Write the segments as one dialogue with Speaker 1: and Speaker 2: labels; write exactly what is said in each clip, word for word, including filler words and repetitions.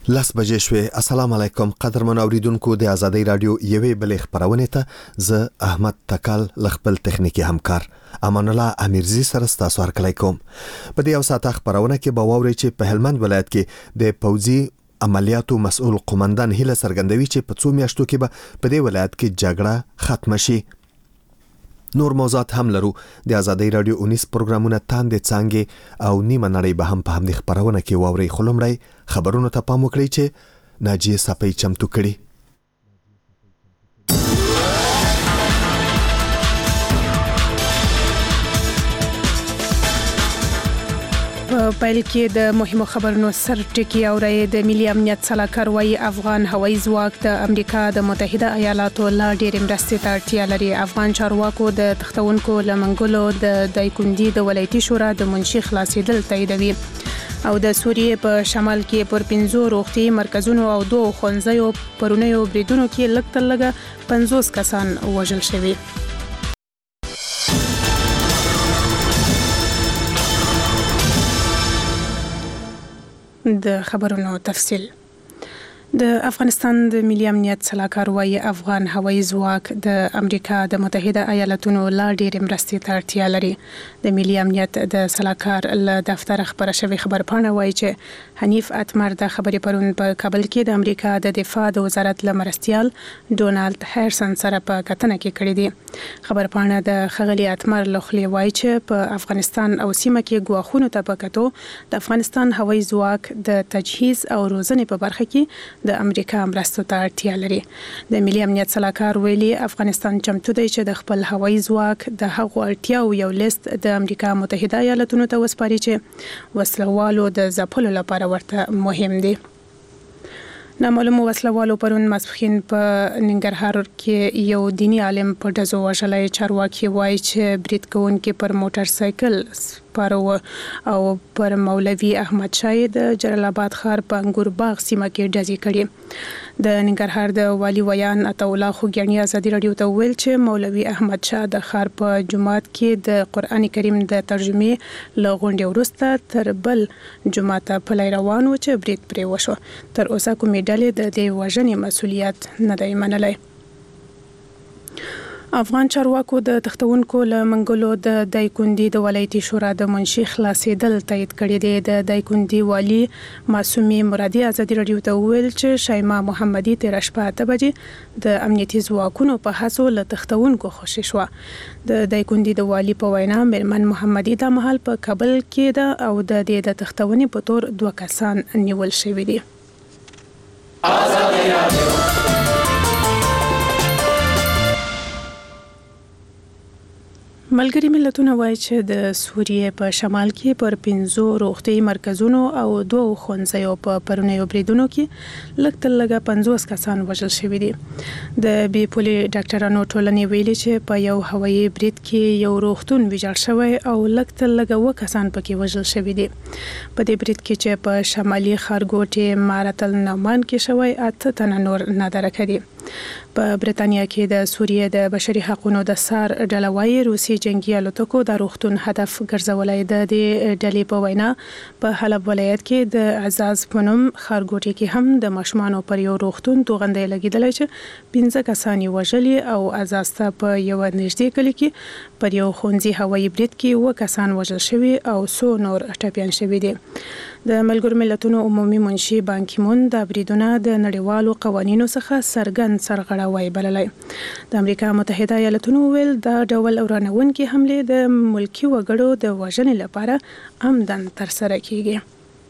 Speaker 1: لاس بجې شوې. السلام علیکم قدرمن اوریدونکو د آزادۍ رادیو یوې بلې خبرونه ته زه احمد تکال لخپل تخنیکی همکار امان الله امیرزی سره تاسو هرکلی کوم. په دې اوساته خبرونه کې به واوري چې په هلمند ولایت کې د پوځي عملیاتو مسؤل قومندان هیله څرګندوي چې په څو میاشتو کې به په دې ولایت کې جګړه ختم شي. نور موضوعات هم لرو. د آزادۍ رادیو اونیس پروګرامونه تاندې څانګې او نیمه نړۍ به هم په همدې خبرونه کې واوري. خو لومړی خبرونو ته پام وکړئ چې ناجیه صافی چمتو کړي.
Speaker 2: په پیل کې د مهمو خبرونو سر ټکی اوري. د ملي امنیت سلاکار وايي افغان هوایي ځواک د امریکا د متحده ایالاتو له ډېرې مرستې ته اړتیا لري. افغان چارواکو د تختونکو لمنګلو د دایکندي د ولایتي شورا د منشي خلاصېدل تاییدوي. او د سوریې په شمال کې پر پنځو روغتي مرکزونو او دوه ښوونځیو پرونیو بریدونو کې لږ تر لږه پنځوس کسان وژل شوي. د خبرونو تفصیل. د افغانستان د ملي امنیت سلاکار وايي افغان هوایي ځواک د امریکا د متحده ایالاتونو لا ډېرې مرستې ته اړتیا لري. د ملي امنیت د سلاکار له دفتر خبره شوی خبرپاڼه وايي چې حنیف اتمر د خبرې پرون په کابل کې د امریکا د دفاع د وزارت له مرستیال ډونالد هرسن سره په کتنه کې کړې دي. خبرپاڼه د خغلی اتمر لخوا وايي چې په افغانستان او سیمه کې ګواښونو ته پکاتو د افغانستان هوایي ځواک د تجهیز او روزنې په برخه کې د امریکا مرستو ته اړتیا لري. د ملي امنیت سلاکار ویلي افغانستان چمتو دی چې د خپل هوایي ځواک د هغو اړتیاو یو لیست د امریکا متحده ایالاتونو ته وسپاري چې وسلوالو د ځپلو لپاره ورته مهم دي. نامعلومو وسلوالو پرون ماسپښین په ننګرهار کې یو دینی عالم په ډزو وژلی. چارواکي وایي چې برید کوونکي پر موټر سایکل سپاره او پر مولوي احمد شاه د جلال آباد ښار په انګور باغ سیمه کې ډزې کړي. د ننګرهار د والي ویان عطا الله خوګیاڼي ازادي رادیو ته ویل چې مولوي احمد شاه د ښار په جومات کې د قرآن کریم د ترجمې له غونډې وروسته تر بل جومات پلی روان و چې برید پرې وشو. تر اوسه کومې ډلې د دې وژنې مسؤلیت نه دی منلی. افغان چارواکو د تختونکو له منګلو د دایکندي د ولایتي شورا د منشي خلاصېدل تایید کړي دي. د دایکندي والي معصومي مرادي ازادي رادیو ته وویل چې شایما محمدي تېره شپه اته بجې د امنیتي ځواکونو په هڅو له تختونکو خوشي شوه. د دایکندي د والي په وینا میرمن محمدي دا مهال په کابل کې ده او د دې د تختونې په تور دوه کسان نیول شوي دي. آزادي رادیو ملګري ملتونه وایي چې د سوریې په شمال کې پر پنځو روغتي مرکزونو او دوه ښوونځیو په پرونیو بریدونو کې لږ تر لږه پنځوس کسان وژل شوي دي. د بې پولې ډاکټرانو ټولنې ویلي چې په یو هوایي برید کې یو روغتون ویجاړ شوی او لږ تر لږه اووه کسان پکې وژل شوي دي. په دې برید کې چې په شمالي ښارګوټي مارت النعمان کې شوی اته تنه نور نادرکه دي. په برېټانیا کې د سوریې د بشري حقوقو د سار ډله وايي روسي جنگي الوتکو د روغتون هدف ګرځولای. د دې ډلې په وینا په حلب ولایت کې د عزاز په نوم ښارګوټي کې هم د ماشومانو پر یو روغتون توغندۍ لګېدلی چې پنځه کسان یې وژلي او عزاز ته په یوه نږدې کلي کې پر یو ښوونځي هوایي برید کې اووه کسان وژل شوي او څو نور ټپیان شوي دي. د ملګرو ملتونو عمومي منشي بان کی مون د بریدونه د نړیوالو قوانینو څخه څرګند سرغړاوی بللی. د امریکا متحده ایالاتونو ویل دا ډول ورانوونکي حملې د ملکي وګړو د وژنې لپاره عمدن ترسره کیږي.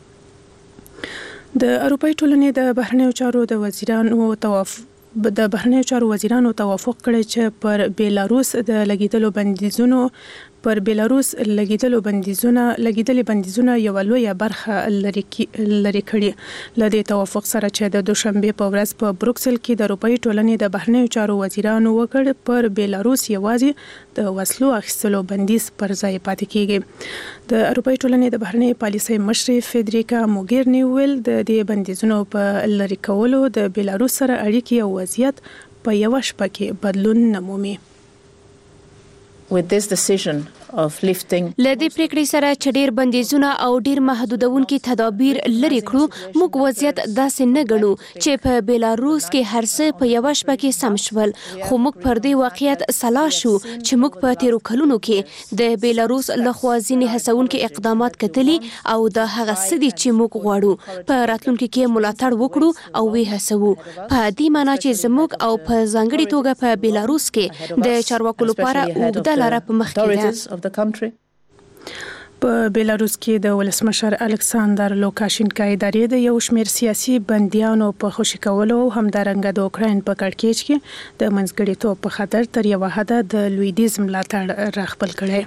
Speaker 2: د اروپای ټولنې د بهرنیو چارو د وزیرانو توافق د بهرنیو چارو وزیرانو توافق کړی چې پر بیلاروس د لګیدلو بندیزونو پر بیلاروس لګیدلو بندیزونه لګیدلې بندیزونه یو لویه برخه لري لري کړي. له دې توافق سره چې د دوشنبه په ورځ په بروکسل کې د اروپای ټولنې د بهرنیو چارو وزیرانو وکړ پر بیلاروس یوازې د وسلو اخیستلو بندیز پر ځای پاتې کیږي. د اروپای ټولنې د بهرنی پالیسۍ مشرې فدریکا موګیرني ویل د دې بندیزونو په لري کولو د بیلاروس سره اړیکې او وضعیت په یو شپه کې بدلون نه مومي.
Speaker 3: With this decision, لدې پریکړې سره چې ډېر بندیزونه او ډېر محدودونکي تدابیر لري کړو، موږ وضعیت داسې نه ګڼو چې په بیلاروس کې هر څه په یوه شپه کې سم شول، خو موږ پر دې واقعیت سلا شو چې موږ په تیرو کلونو کې د بیلاروس لخوا ځینې هڅونکي اقدامات کتلي او د هغه څه دي چې موږ غواړو په راتلونکي کې ملاتړ وکړو او وی هڅوو. په دې معنی چې زموږ او په ځانګړي توګه په بیلاروس کې د چارواکو لپاره اوږده لاره په مخ کې ده.
Speaker 2: په بیلاروس کې د ولسمشر الکساندر لوکاشینکا ادارې د یو شمېر سیاسي بندیانو په خوشي کولو او همدارنګه د اوکراین په کړکېچ کې د منځګړیتوب په خاطر تر یوه حده د لویدیز ملاتړ راخپل کړی.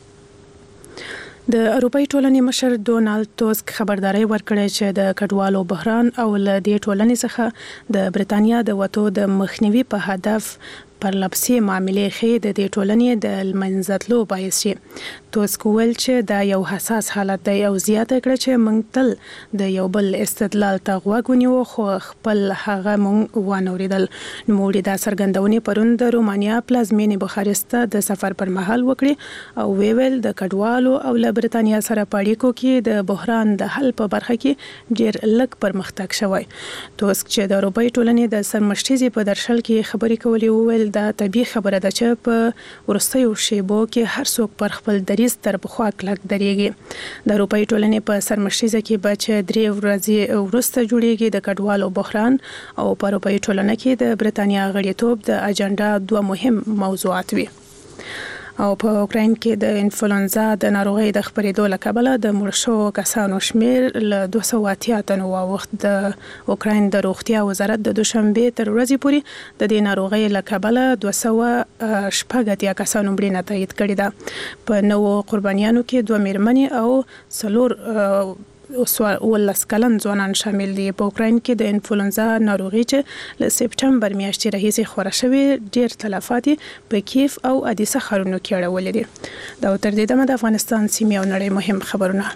Speaker 2: د اروپאי ټولنې مشر ډونالد ټوسک خبرداري ورکړې چې د کډوالو بحران او له دې ټولنې څخه د برتانیا د وټو د مخنیوي په هدف پرلپسې معاملې خې د دې ټولنې د منځتلو باعث شي. ټوسک ویل چې دا یو حساس حالت دی او زیاته کړه چې موږ تل د یو بل استدلال ته غوږ ونیو خو خپل هغه موږ وانه اوریدل. نوموړي دا څرګندونې پرون د رومانیا پلازمینې بخارست ته د سفر پر مهال وکړي او ویل د کډوالو او له برتانیا سره په اړیکو کې د بحران د حل په برخه کې ډېر لږ پرمختګ شوی. ټوسک چې د اروپאי ټولنې د سرمشتیزي په درشل کې خبرې کولې وویل دا طبیعي خبره ده چې په وروستیو شیبو کې هر څوک پر خپل دریځ تر پخوا کلک درېږي. د اروپאי ټولنې په سرمشتیزه کې به چې درې ورځې وروسته جوړیږي د کډوالو بحران او په اروپאי ټولنه کې د برتانیا غړیتوب د اجنډا دوه مهم موضوعات وي. او په اوکراین کې د انفلونزا د ناروغۍ د خپرېدو له کبله د مړ شوو کسانو شمیر له دوه سوه اتیا تنو واوښت. د اوکراین د روغتیا وزارت د دوشنبې تر ورځې پورې د دې ناروغۍ له کبله دوه سوه شپږ اتیا کسانو مړینه تایید کړې ده. په نوو قربانیانو کې دوه میرمنې او څلور ولس کلن ځوانان شامل دي. په اوکراین کې د انفلونزا ناروغي چې له سپټمبر میاشتې راهیسې خوره شوې ډېر تلفات په کیف او ادیسه ښارونو کې اړولې دي. دا تر دې دمه د افغانستان سیمې او نړۍ مهم خبرونه.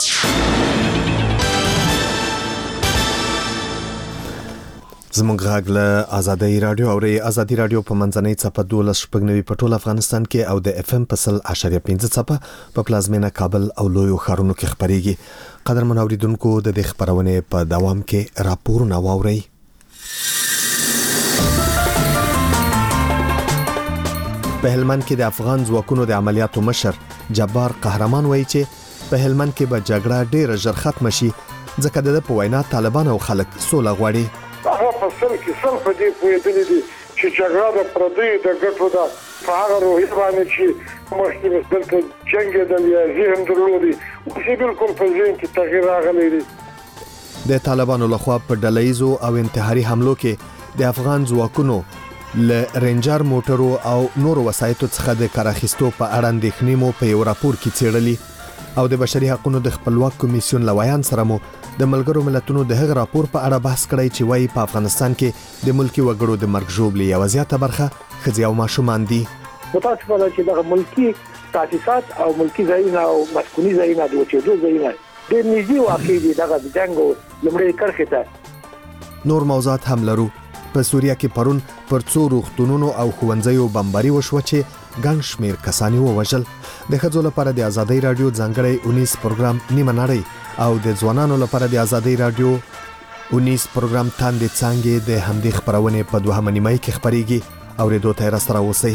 Speaker 1: زموږ غږ له آزادۍ رادیو او ری آزادۍ رادیو په منځنۍ څپه دولس شپږ نوي په ټول افغانستان کې او د اف ام په سل اشاریه پنځه څپه په پلازمینه کابل او لویو ښارونو کې خبريږي. قدرمن اوریدونکو د دې خبرونه په دوام کې راپورونه واوري. په هلمند کې د افغان ځواکونو د عملیاتو مشر جبار قهرمان وایي چې په هلمند کې به جګړه ډېر ژر ختم شي ځکه د په وینا طالبان او خلک سوله غواړي.
Speaker 4: هغه فصل کې سم په دې پوهېدلې دي چې جګړه د پردیو د ګټو ده په هغه روحیه باندې چې مخکې دلته جنګېدل یا ذهن درلودي اوس یې بالکل په ذهن کې تغییر راغلی دی.
Speaker 1: د طالبانو لخوا په ډلهییزو او انتحاري حملو کې د افغان ځواکونو له رینجر موټرو او نورو وسایطو څخه د کار اخیستو په اړه اندېښنې مو په یو راپور کې څېړلي او د بشري حقوقو د خپلواک کمیسیون لویان سره مو د ملګرو ملتونو د هغه راپور په اړه بحث کړی چې وايي په افغانستان کې د ملکی وګړو د مرګ ژوبلې یوه زیاته برخه ښځې او ماشومان دي.
Speaker 4: متاسفانه چې دغه ملکی تاسیسات او ملکی ځایونه او مسکوني ځایونه د وچېدو ځایونه ډېر نږدې واقع دي دغه د جنګ لومړۍ کرښې ته.
Speaker 1: نور موضوعات هم لرو. په سوریه کې پرون پر څو روغتونونو او ښوونځیو بمباري وشوه چې ګڼ شمېر کسان یې ووژل. د ښځو لپاره د آزادۍ رادیو ځانګړی اونیس پروګرام نیمه نړۍ او د ځوانانو لپاره د آزادۍ رادیو اونیس پروګرام تاندې څانګې د همدې خبرونې په دوهمه نیمایي کې خبرېږي. اورېدو ته یې راسره اوسئ.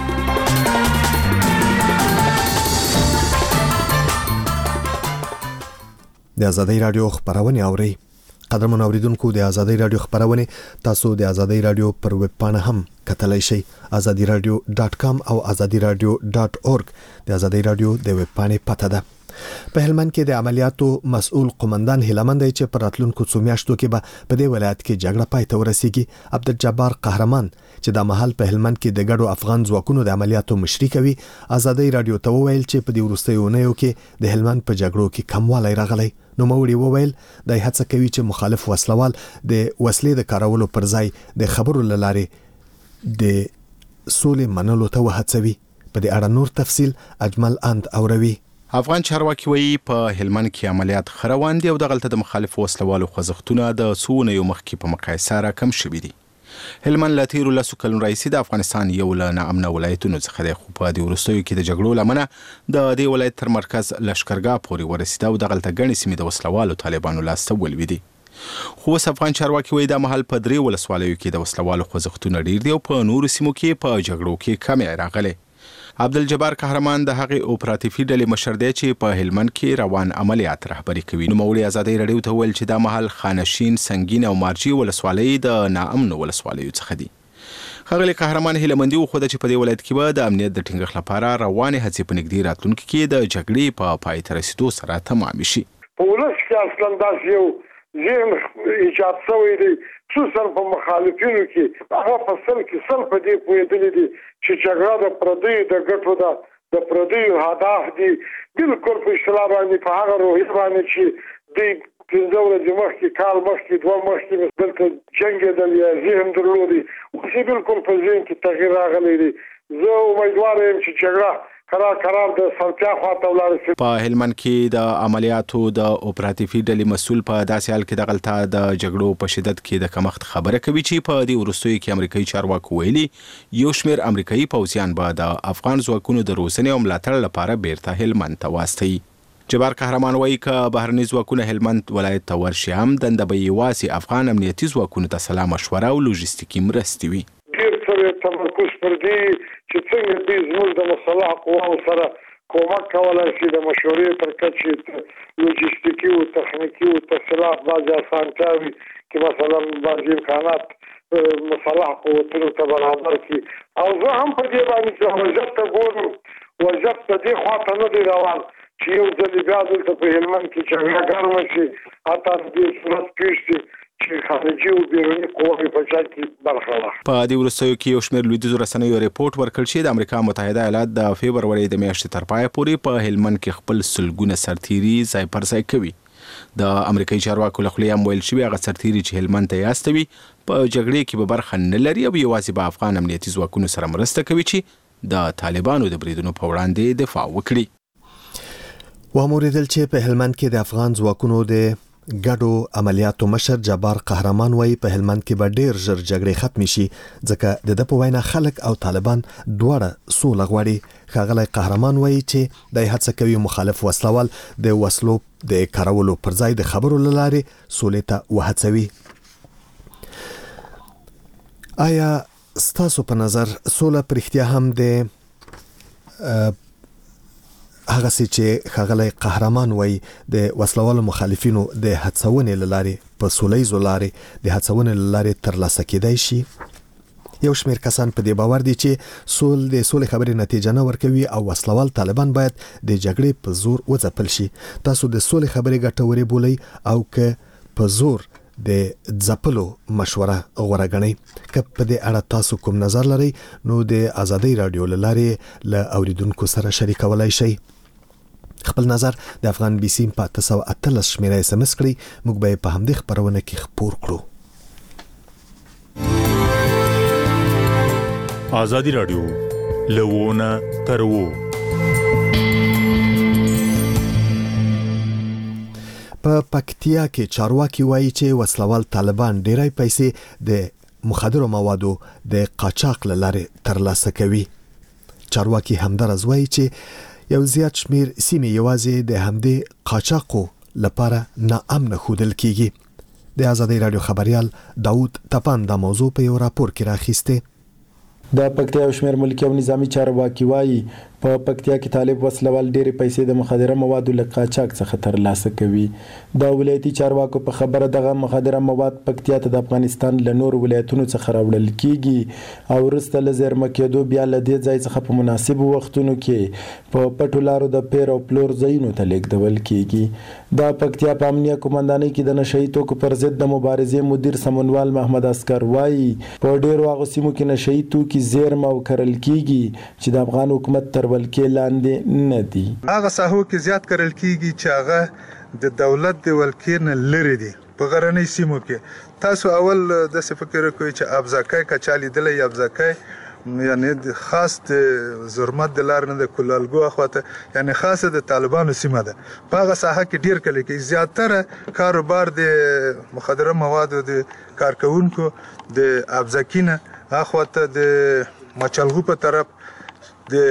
Speaker 1: د آزادۍ رادیو خبرونه اورئ. قدرمن اوریدونکو د آزادۍ رادیو خبرونه تاسو د آزادۍ رادیو پر ویب پاڼه هم کتلای شئ. آزادۍ رادیو ډاټ کام او آزادۍ رادیو ډاټ اورګ د آزادۍ رادیو د ویب پاڼې پته ده. په هلمند کې د عملیاتو مسؤل قومندان هیلمند چې پر راتلونکو څو میاشتو کې به په دې ولایت کې جګړه پای ته ورسیږي. عبدالجبار قهرمان چې د مهال په هلمند کې د ګډو افغان ځواکونو د عملیاتو مشري کوي آزادۍ رادیو ته وویل چې په دې وروستیو اونیو کې د هلمند په جګړو کې کموالی راغلی. نو موري وویل د هڅه کوي چې مخالف وسلوال د وسلې د کارولو پر ځای د خبرو لاره د سولې منلو ته وهڅوي. په دې اړه نور تفصیل اجمل اند اوروي.
Speaker 5: افغان چارواکي وایي په هلمند کې عملیات خروان دي او د غلطه د مخالف وسلوالو خوځښتونه د سونه یو مخکې په مقایسه را کم شوي دي. هلمند له تیرو لسو کلونو راهیسې د افغانستان یو له ناامنه ولایتونو څخه دی، خو په دې وروستیو کې د جګړو له امله د دې ولایت تر مرکز لښکرګاه پورې ورسېده او دغلته ګڼې سیمې د وسلوالو طالبانو لاسته ولوېدې. خو اوس افغان چارواکي وایي دا مهال په درې ولسوالیو کې د وسلوالو خوځښتونه ډېر دي او په نورو سیمو کې په جګړو کې کمې راغلې. عبدالجبار قهرمان د هغې اپراتیفي ډلې مشر دی چې په هلمند کې روان عملیات رهبري کوي. نوموړي ازادۍ راډیو ته وویل چې دا مهال خانشین، سنګین او مارجې ولسوالۍ د ناامنو ولسوالیو څخه دي. ښاغلي قهرمان هیلهمندي وښوده چې په دې ولایت کې به د امنیت د ټینګښت لپاره روانې هڅې په نږدې راتلونکي کې د جګړې په پای ته رسېدو سره تمامې شي.
Speaker 4: په ولس کې اصلا داسې یو ذهن ایجاد شوی دی، خصوصا په مخالفینو کې هغه په سل کې سل په دې پوهېدلي دي چې جګړه د پردیو د ګټو ده، د پردیو هدف دي. بلکل په اصطلاح باندې په هغه روحیه باندې چې دوی پنځه ورځې مخکې، کال مخکې، دوه مخکې دلته جنګېدل یا ذهن درلودي، اوس یې بلکل په ذهن کې تغییر راغلی دی. زه امیدواره یم چې جګړه قرار قرار د سلطیا خواته ولاړ شي.
Speaker 5: په هلمند کې د عملیاتو د اپراتیفي ډلې مسؤل په داسې حال کې دغلته د جګړو په شدت کې د کمښت خبره کوي چې په دې وروستیو کې امریکایي چارواکو ویلي یو شمېر امریکایي پوځیان به د افغان ځواکونو د روزنې او ملاتړ لپاره بیرته هلمند ته واستوي. جبار قهرمان وایي که بهرني ځواکونه هلمند ولایت ته ورشي هم دنده به یوازې افغان امنیتي ځواکونو ته سلا مشوره او لوژستیکي مرستې وي.
Speaker 4: ډېر څه تمرکز پر دې چې څنګه دوی زموږ د مسلح قواو سره کومک کولی شي، د مشورې تر کچې لوجستیکي او تخنیکي او تفصیلات بعضې اسانتیاوي چې مثلا بعضې امکانات مسلح قوتونو ته برابر کړي. او زه هم په دې باندې چې وضعیت ته ګورم، وضعیت په دې خواته نه دی روان چې یو ځل بیا دلته په هلمند کې جګړه ګرمه شي، حتی د دې صورت پېښ شي چې خارجي او بیروني قواوې په چا کې برخه واخلي.
Speaker 5: په دې وروستیو کې یو شمېر لویدیځو رسنیو ریپورټ ورکړ چې د امریکا متحده ایالات د فبرورۍ د میاشتې تر پایه پورې په هلمند کې خپل سلګونه سرتیري ځای پر ځای کوي. د امریکایي چارواکو له خولې هم ویل شوي هغه سرتیري چې هلمند ته یې استوي په جګړې کې به برخه نه لري او یوازې به افغان امنیتي ځواکونو سره مرسته کوي چې د طالبانو د بریدونو په وړاندې دفاع وکړي.
Speaker 1: واموریدل چې په هلمند کې د افغان ځواکونو د ګډو عملیاتو مشر جبار قهرمان وایي په هلمند کې به ډېر ژر جګړې ختم شي ځکه د ده په وینا خلک او طالبان دواړه سوله غواړي. ښاغلی قهرمان وایي چې دی هڅه کوي مخالف وسلوال د وسلو د کارولو پر ځای د خبرو له لارې سولې ته وهڅوي. آیا ستاسو په نظر سوله په رښتیا هم د هغه څه چې ښاغلی قهرمان وایي د وسلوالو مخالفینو د هڅونې له لارې په سولیزو لارې د هڅونې له لارې ترلاسه کېدای شي؟ یو شمېر کسان په دې باور دي چې سول د سولې خبرې نتیجه نه ورکوي او وسلوال طالبان باید د جګړې په زور وځپل شي. تاسو د سولې خبرې ګټورې بولئ او که په زور د ځپلو مشوره غوره ګڼئ؟ که په دې اړه تاسو کوم نظر لرئ نو د ازادۍ راډیو له لارې له اوریدونکو سره شریکولی شئ. خپل نظر د افغان بي سي په اته سوه اتلس شمېره اس ام اس کړئ، موږ به یې په همدې خپرونه کې خپور کړو.
Speaker 6: ازادي راډیو له ونه تر وو.
Speaker 1: په پکتیا کې چارواکي وایي چې وسلوال طالبان ډېری پیسې د مخدرو موادو د قاچاق له لارې ترلاسه کوي. چارواکي همدارس وایي چې یو زیات شمیر سیمې یوازې د همدې قاچاقو لپاره ناامنه ښودل کیږي. د ازادۍ راډیو خبریال داود تپان دا موضوع په یو راپور کې راخیسته.
Speaker 7: د پکتیا یو شمېر ملکي او نظامي چارواکي وایي په پکتیا کې طالب وسلوال ډېرې پیسې د مخدره موادو له قاچاق څخه ترلاسه کوي. د ولایتي چارواکو په خبره دغه مخدره مواد پکتیا ته د افغانستان له نورو ولایتونو څخه راوړل کیږي او وروسته له زیرمه کېدو بیا له دې ځای څخه په مناسبو وختونو کې په پټو لارو د پیر او پلور ځایونو ته لیږدول کیږي. د پکتیا په امنیه قومندانۍ کې د نشهیي توکو پر ضد د مبارزې مدیر سمونوال محمد اسکر وایي په ډېرو هغو سیمو کې نشهیي توکي زیرمه او کرل کیږي چې د افغان حکومت تر ولکې لاندې نه دي.
Speaker 8: هغه ساحو کې زیات کرل کیږي چې هغه د دولت د ولکې نه لري دي. په غرنۍ سیمو کې تاسو اول د څه فکر کوئ چې ابزاکای کچالي دلې ابزاکای یعنی خاص د زرمت د لار نه د کولالګو اخواته یعنی خاصه د طالبانو سیمه ده په هغه ساحه کې ډیر کلی کې زیاتره کاروبار د مخدره موادو د کارکونکو د ابزکینه اخواته د مچلغو په طرف د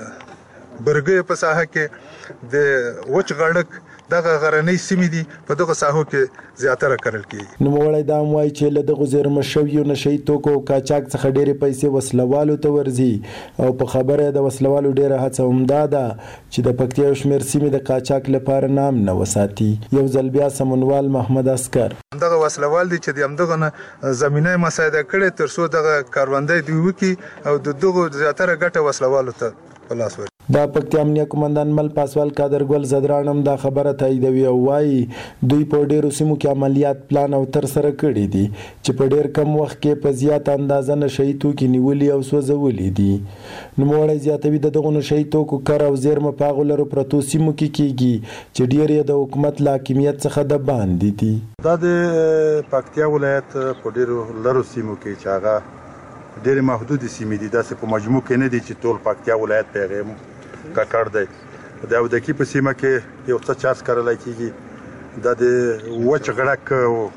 Speaker 8: برګې په ساحه کې د وچ غړک دغه غرنۍ سیمې دي په دغه ساحو کې زیاتره کرل کیږي.
Speaker 7: نو وړای دا موای چې له دغه زیرمه شویو نشي توکو کاچاک څخه ډېرې پیسې وسلوالو ته ورځي او په خبره د وسلوالو ډېره هڅه همدا ده چې د پکتیا شمیر سیمې د کاچاک لپاره نام نه وساتي. یو ځل بیا سمونوال محمد اسکر
Speaker 8: دغه وسلوال دي چې د همدغه نه زمينه مساعده کړي تر څو دغه کاروندې دی وکي او د دغه زیاتره ګټه وسلوالو ته پلاس ور
Speaker 7: دا پکتیا امنیه کمانډان مل پاسوال قادر ګل زدرانم دا خبره تاییدوي او وايي دوی په ډیرو سیمو کې عملیات پلان او تر سره کړي دي چې په ډیر کم وخت کې په زیات اندازه نشي توکي نیولي او سوځولي دي. نو موړی زیاتوي د دغه نشي توکو کار او زیرمه پاغولرو پروتو سیمو کې کیږي چې ډیر یې د حکومت لا حاکمیت څخه د باندې دي.
Speaker 9: دا د پکتیا ولایت په ډیرو لرو سیمو کې چې هغه ډېر محدود سیمې دي داسې په مجموع کې نه دي چې ټول پکتیا ولایت پیغام ککړ دی. د اودکی په سیمه کې یو څه چارج کارلای کیږي د وچ غړک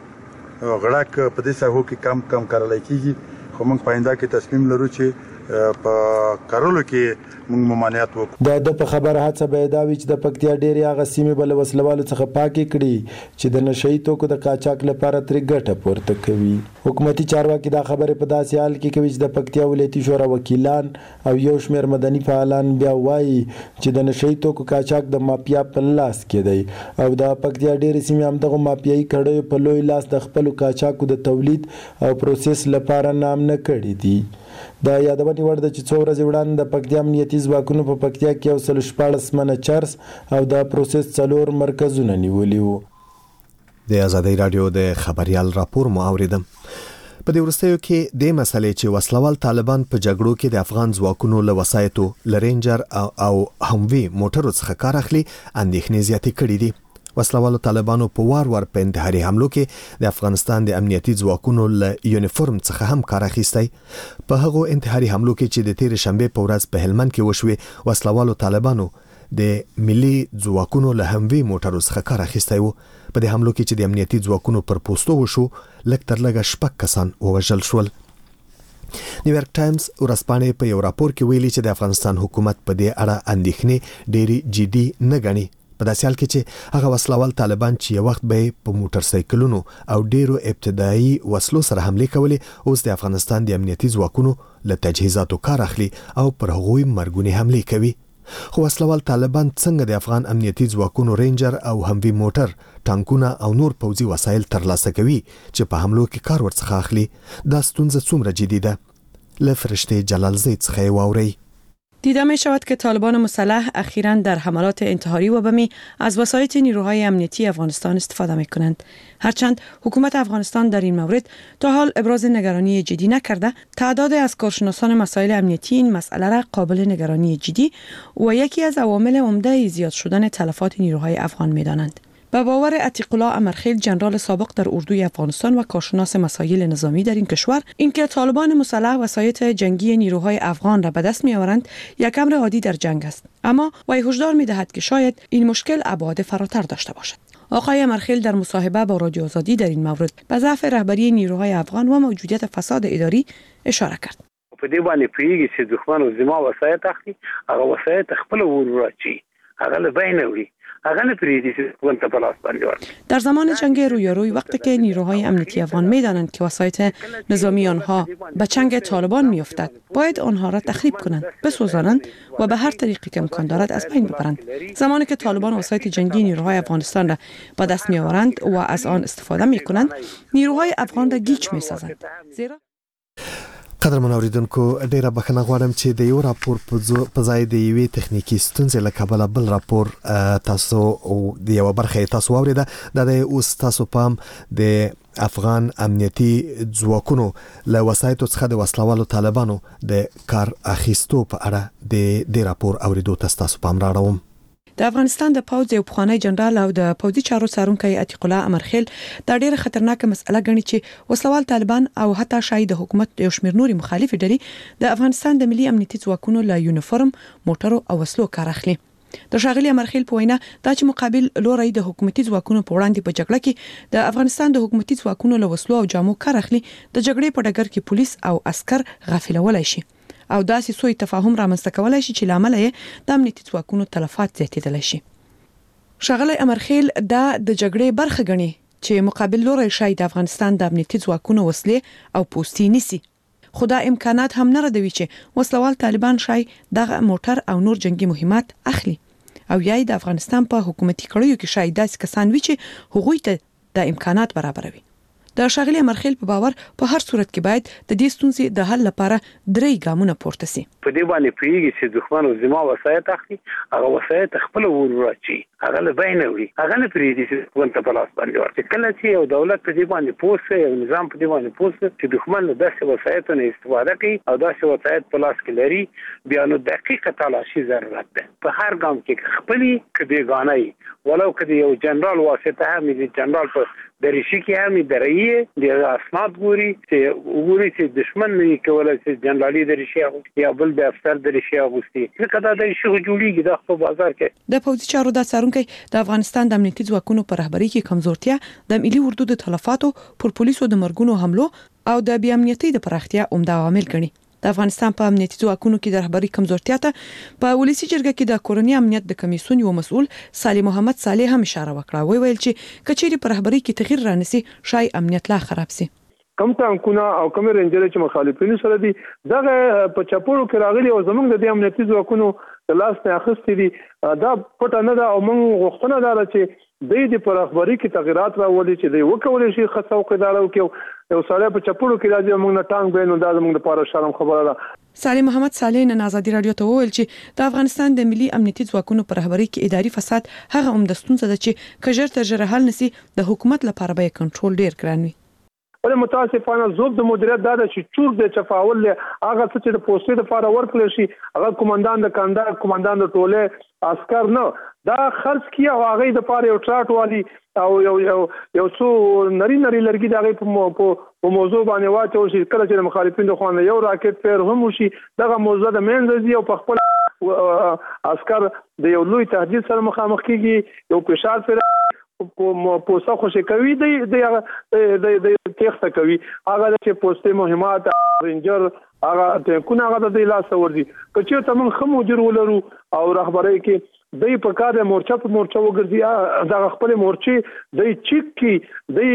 Speaker 9: غړک په دې ساحو کې کم کم کارلای کیږي خو موږ پاینده کې تصمیم لرو چې په کارولو کې موږ ممانعت وکړو.
Speaker 7: د د په خبره هڅه به دا وي چې د پکتیا ډېری هغه سیمې بل وسلوالو څخه پاکي کړي چې د نشئی توکو د قاچاق لپاره ترې ګټه پورته کوي. حکومتي چارواکي دا خبره په داسې حال کې کوي چې د پکتیا ولایتي شورا وکیلان او یو شمېر مدني فعالان بیا وایي چې د نشئی توکو قاچاق د مافیا په لاس کې دی او د پکتیا ډېری سیمې هم دغه مافیایي کړیو په لوی لاس د خپلو قاچاقو د تولید او پروسس لپاره نام نه کړي دي. دا یادونه وړ ده چې څو ورځې وړاندې د پکتیا امنیتي ځواکونو په پکتیا کې یو سل شپاړس منه چرس او د پروسس څلور مرکزونه نیولي وو.
Speaker 1: د آزادۍ رادیو د خبريال راپور مو اوریدم. په دې وروستیو کې د مسلې چې وسلوال طالبان په جګړو کې د افغان ځواکونو له وسایتو لرینجر او, او هموی موټرو څخه کار اخلي اندېښنې زیاتې کړې دي. وسلوالو طالبانو په وار وار په انتحاري حملو کې د افغانستان د امنیتي ځواکونو له یونیفورم څخه هم کار اخیستی. په هغو انتحاري حملو کې چې د تیر شنبه په ورځ په هلمند کې وشوي وسلوالو طالبانو د ملي ځواکونو له هموی موټرو څخه کار اخیستی وو. په دې حملو کې چې د امنیتي ځواکونو پر پوسټو وشو لږ تر لږه شپږ کسان ووژل شول. نیویارک ټایمز ورځپاڼې په یو راپور کې ویلي چې د افغانستان حکومت په دې اړه اندېښنې ډېری جدي نه ګڼي. په داسې حال کې چې هغه وسلوال طالبان چې یو وخت به په موټر سایکلونو او ډیرو ابتدایي وسلو سره حمله کولې اوس د افغانستان د امنیتي ځواکونو له تجهیزاتو کار اخلي او پر هغوی مرګونی حمله کوي. خو وسلوال طالبان څنګه د افغان امنیتي ځواکونو رینجر او هموی موټر ټانکونه او نور پوځي وسایل ترلاسه کوي چې په حملو کې کار ورڅخه اخلي؟ دا ستونزه څومره جدي ده؟ له فرشته جلال زید څخه واوري.
Speaker 10: دیده می شود که طالبان مسلح اخیراً در حملات انتحاری و بمی از وسایط نیروهای امنیتی افغانستان استفاده می کنند. هرچند حکومت افغانستان در این مورد تا حال ابراز نگرانی جدی نکرده، تعداد از کارشناسان مسائل امنیتی این مسئله را قابل نگرانی جدی و یکی از عوامل عمده زیاد شدن تلفات نیروهای افغان می دانند. به باور عتیق الله امرخیل جنرال سابق در اردوی افغانستان و کارشناس مسائل نظامی در این کشور، اینکه طالبان مسلح وسایط جنگی نیروهای افغان را به دست می‌آورند یک امر عادی در جنگ است، اما وی هشدار می‌دهد که شاید این مشکل ابعاد فراتر داشته باشد. آقای امرخیل در مصاحبه با رادیو آزادی در این مورد به ضعف رهبری نیروهای افغان و موجودیت فساد اداری اشاره کرد.
Speaker 11: په دې باندې پیږي چې دښمن او زما وسایط اخلي، هغه وسایط خپل ورچی، هغه له بین وړي.
Speaker 10: در زمان جنگ رویاروی وقتی که نیروهای امنیتی افغان می‌دانند که وسایط نظامی آنها به چنگ طالبان می‌افتد، باید آنها را تخریب کنند، بسوزانند و به هر طریقی که امکان دارد از بین ببرند. زمانی که طالبان وسایط جنگی نیروهای افغانستان را به دست می‌آورند و از آن استفاده می‌کنند، نیروهای افغان را گیج می‌سازند. زیرا
Speaker 1: قدرمن اوریدونکو ډیره بخښنه غواړم چې د یو راپور په ځای د یوې تخنیکی ستونزې له کبله بل راپور تاسو د یو برخه تاسو واوریده. دا د اوس تاسو پام د افغان امنیتي ځواکونو له وسایتو څخه د وسلوالو طالبانو د کار اخیستو په اړه د د راپور اوریدو تاسو پام راوړم.
Speaker 10: د افغانستان د پوځ یو پخوانی جنرال او د پوځي چارو څارونکی عتیق الله امرخیل دا ډیره خطرناکه مسأله ګڼي چې وسلوال طالبان او حتی شاید د حکومت یو شمېر نوري مخالفي ډلې د افغانستان د ملي امنیتي ځواکونو له یونیفورم موټرو او وسلو کار اخلي. د ښاغلي امرخیل په وینا دا چې مقابل لوري د حکومتي ځواکونو په وړاندې په جګړه کې د افغانستان د حکومتي ځواکونو له وسلو او جامو کار اخلي د جګړې په ډګر کې پولیس او عسكر غافلولای شي او داسې سوء تفاهم رامنځته کولای شي چې لامل یې د امنیتي ځواکونو تلفات زیاتېدلی شي. ښاغلي امرخیل دا د جګړې برخه ګڼي چې مقابل لوري شاید د افغانستان د امنیتي ځواکونو وسلې او پوستې نیسي. خدا امکانات هم نه ردوي چې وسلوال طالبان شای دغه موټر او نور جنگي مهمات اخلي او یای د افغانستان په حکومتي کړیو کې شاید داسې کسان وي چې هغوی ته د امکانات برابروي. د ښاغلي امرخیل په باور په هر صورت کې باید د دې ستونزې د حل لپاره درې ګامونه پورته سي.
Speaker 11: په دې باندې پیږي چې دښمن او زما وسایت اخلي هغه وسایت خپل ورچی هغه له بین وړي هغه نه پریدي چې ونته په لاس باندې ورته کله چې یو دولت په دې باندې پوسه یو نظام په دې باندې پوسه چې دښمن له داسې وسایتونو استفاده کوي او داسې وسایت په لاس کې لري بیا نو دقیقه تلاشي ضرورت ده. په هر ګام کې خپلې کدي غانای ولو کدي یو جنرال واسطه هم دي جنرال په درشي کې هم درایي د اسناد ګوري چې وګوري چې دشمن نه کولای چې جنرالي درشي یا بل د افسر درشي اغوستي ځکه دا د شغل جوړیږي د خپل بازار کې.
Speaker 10: د پوځي چارو د څارونکو د افغانستان د امنیتي ځواکونو پر رهبرۍ کې کمزورتیا د ملي اردو د تلفاتو پر پولیسو د مرګونو حملو او د بې امنیتۍ د پراختیا عمده عوامل ګڼي. د افغانستان په امنیتي ځواکونو کې د رهبرۍ کمزورتیا ته په ولسی جرګه کې د کورنۍ امنیت د کمیسیون یو مسؤل صالح محمد صالح هم اشاره وکړه. وی ویل چې کچېری په رهبرۍ کې تغییر رانسی شای امنیت لا خراب سي.
Speaker 12: کم ټانکونه او کم رنجر چې مخالفینو سره دي دغه په چپوړو کې راغلي او زمونږ د امنیتي ځواکونو د لاس نه اخستې دي دا پټه نه ده او موږ غوښتنه ده چې د دې پر رهبرۍ کې تغیرات راولي چې دوی وکولای شي خاصه څوکیدار او کې یو سړی په چپوړو کې راځي موږ نه ټانک بینو دا زموږ لپاره شرم خبره ده.
Speaker 10: صالح محمد صالح نن آزادي رادیو ته وویل چې د افغانستان د ملي امنیتي ځواکونو پر رهبرۍ کې اداري فساد هغه عمده ستونزه ده چې کجر تر جره حل نسی د حکومت لپاره به کنټرول ډیر ګران وي.
Speaker 12: ولې متاسفانه زوب د مدیریت دا د چور د چفاول هغه څه چې د پوسټې د فار ورکل شي هغه کمانډان د کاندار کمانډان د ټوله عسكر نه دا خرڅ کیه او هغه د فار یو ټراټ والی او یو یو یو څو نری نری لرګي دغه په موضوع باندې واچو شي کله چې مخالفین د خوانه یو راکټ پیر هم شي دغه موضوع د منځ او په خپل عسكر د یو لوی تهدید سره مخامخ کیږي یو فشار پر په پوسه خوشی کوي د د د تخته کوي هغه چې پوسټې مهمات رنجر هغه ټینکونه هغه د لاس ورځي کچې ته موږ خمو جوړ ولرو او رهبرۍ کې د په کار مورچه په مورچه وګرځي د خپل مورچه د چیک کی د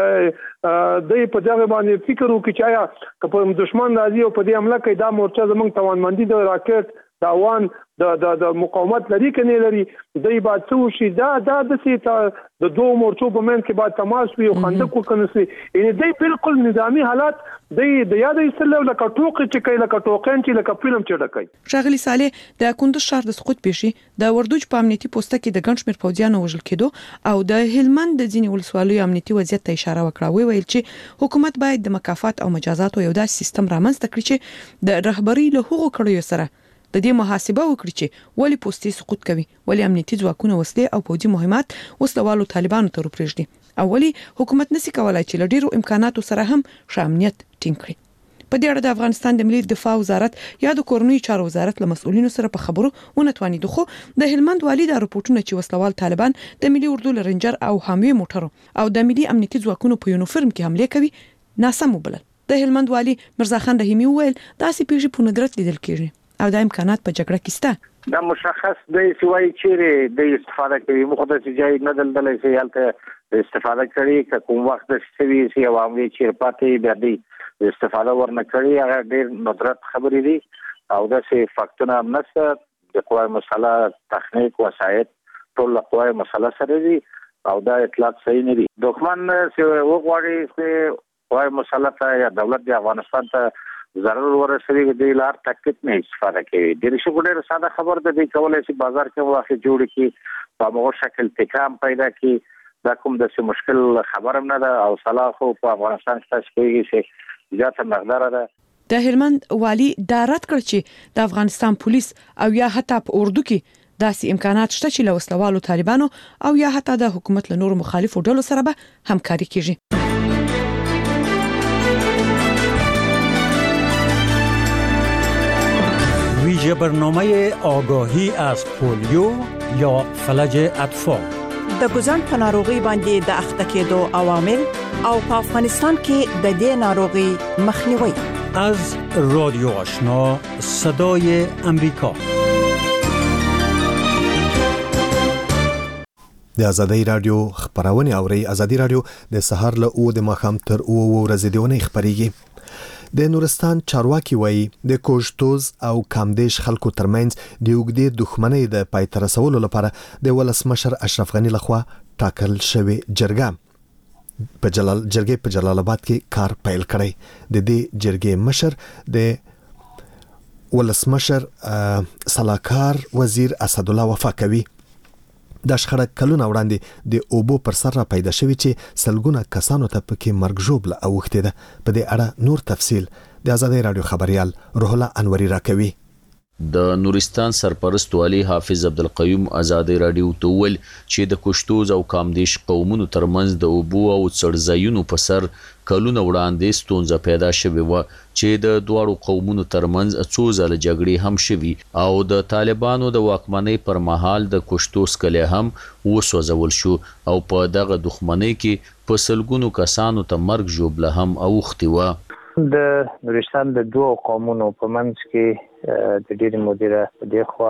Speaker 12: د په ځای باندې فکر وکړي چې په دشمن راځي او په دې حمله کوي دا مورچه زمونږ توانمندي د راکټ دا وان د د مقاومت لري کني لري دای با څو شي دا دا د سي د دوه مورچو په من کې با تماس وي او خندق وکنسي یعنی دای بالکل نظامی حالات د د یاد ایستلو لکه ټوکې چې کوي لکه ټوکین چې لکه فلم چې ډکای.
Speaker 10: ښاغلي صالح د کندوز ښار د سقوط پیشي د وردوج په امنیتي پوسټ کې د ګڼ شمېر پوځیانو وژل کېدو او د هلمند د ځینې ولسوالیو امنیتي وضعیت ته اشاره وکړه. وی ویل چې حکومت باید د مکافات او مجازات یو داسې سیستم رامنځته کړي چې د رهبرۍ له هغو کړیو سره د دې محاسبه وکړي چې ولی پوسټي سقوط کوي ولی امنیتي ځواکونه وسلې او پوځي مهمات وسلوالو طالبانو ته ورپرېږدي او ولی حکومت نسي کولای چې له ډیرو امکاناتو سره هم شامنیت ټینګ کړي. په دې اړه د افغانستان د ملي دفاع وزارت یا د کورنۍ چارو وزارت له مسؤلینو سره په خبرو ونتوانید خو د هلمند والي د رپورټونو چې وسلوال طالبان د ملي اردو لرنجر او حاموي موټرو او د ملي امنیتي ځواکونو په یونیفورم کې حمله کوي ناسم وبلل. د هلمند والي مرزا خان رحیمی وویل داسې پیښې په ندرت لیدل کیږي او د امکانات په جګړه کې سته.
Speaker 13: دا مشخص دی سوای چیرې د استفاده کوي مخته چې جای نه دلدلې سي حالت استفاده کوي که کوم وخت د سوي سي عوامي چې پاتې بیا دی استفاده ورنه کوي هغه ډېر ندرت خبرې دي او دا سي فاکتونه نشته د قوای مسله تخنیک وسایت ټول قوای مسله سره دي او دا اطلاق صحیح نه دي. دښمن چې وګوري چې قوای مسله ته یا دولت د افغانستان ته ضرر ورسوي د لار تکلیف نه استفاده کوي. د رشي ګډه ساده خبر ده د کولای شي بازار کې واخې جوړ کی په موږ شکل تکام پیدا کی دا کوم د مشکل خبرم نه ده او صلاح خو په افغانستان کې تاسو کوي چې زیاته مقدار ده.
Speaker 10: د هلمند والي دا رد کړ چې د افغانستان پولیس او یا حتی په اردو کې داسې امکانات شته چې له وسلوالو طالبانو او یا حتی د حکومت له نورو مخالفو ډلو سره به همکاري کیږي.
Speaker 14: ویژه برنامه آگاهی از پولیو یا فلج اطفال
Speaker 15: د ګوزن په ناروغي باندې د اخته کېدو عوامل او په افغانستان کې د دې ناروغي مخنیوي.
Speaker 14: از رادیو آشنا صدای امریکا.
Speaker 1: د ازادي رادیو خبرونه اوري. ازادي رادیو د سحر له او د مخام تر او ورځې دیونه خبريږي. د نورستان چارواکي وایي د کوژتوز او کامدیش خلکو ترمنځ د وګړي دښمنۍ د پای تر رسولو لپاره د ولسمشر اشرف غنی لخوا ټاکل شوی جرګه په جلال جرګې په جلال آباد کې کار پیل کړی. د دې جرګې مشر د ولسمشر سلاکار وزیر اسد الله وفا کوي. د شخړه کلونه وړاندې د اوبو پر سر را پیدا شوی چې سلګونه کسانو ته پکې مرګ ژوبله اوښتې ده. په دې اړه نور تفصیل د ازادي رادیو خبريال روح الله انوري راکوي.
Speaker 16: د نورستان سرپرست والی حافظ عبدالقیوم ازادي رادیو ته ویل چې د کوشتوز او کامدیش قومونو ترمنځ د اوبو او څړځایونو په سر کلونه وړاندې ستونزه پیدا شوې و چې د دواړو قومونو ترمنځ څو ځله جګړې هم شوي او د طالبانو د واکمنۍ پر مهال د کوشتوز کلی هم وسوځول شو او په دغه دښمنۍ کې په سلګونو کسانو ته مرګ ژوبله هم اوښتې وه.
Speaker 17: د نورستان د دوه قومونو په منځ کې د ډېرې مودې په دې خوا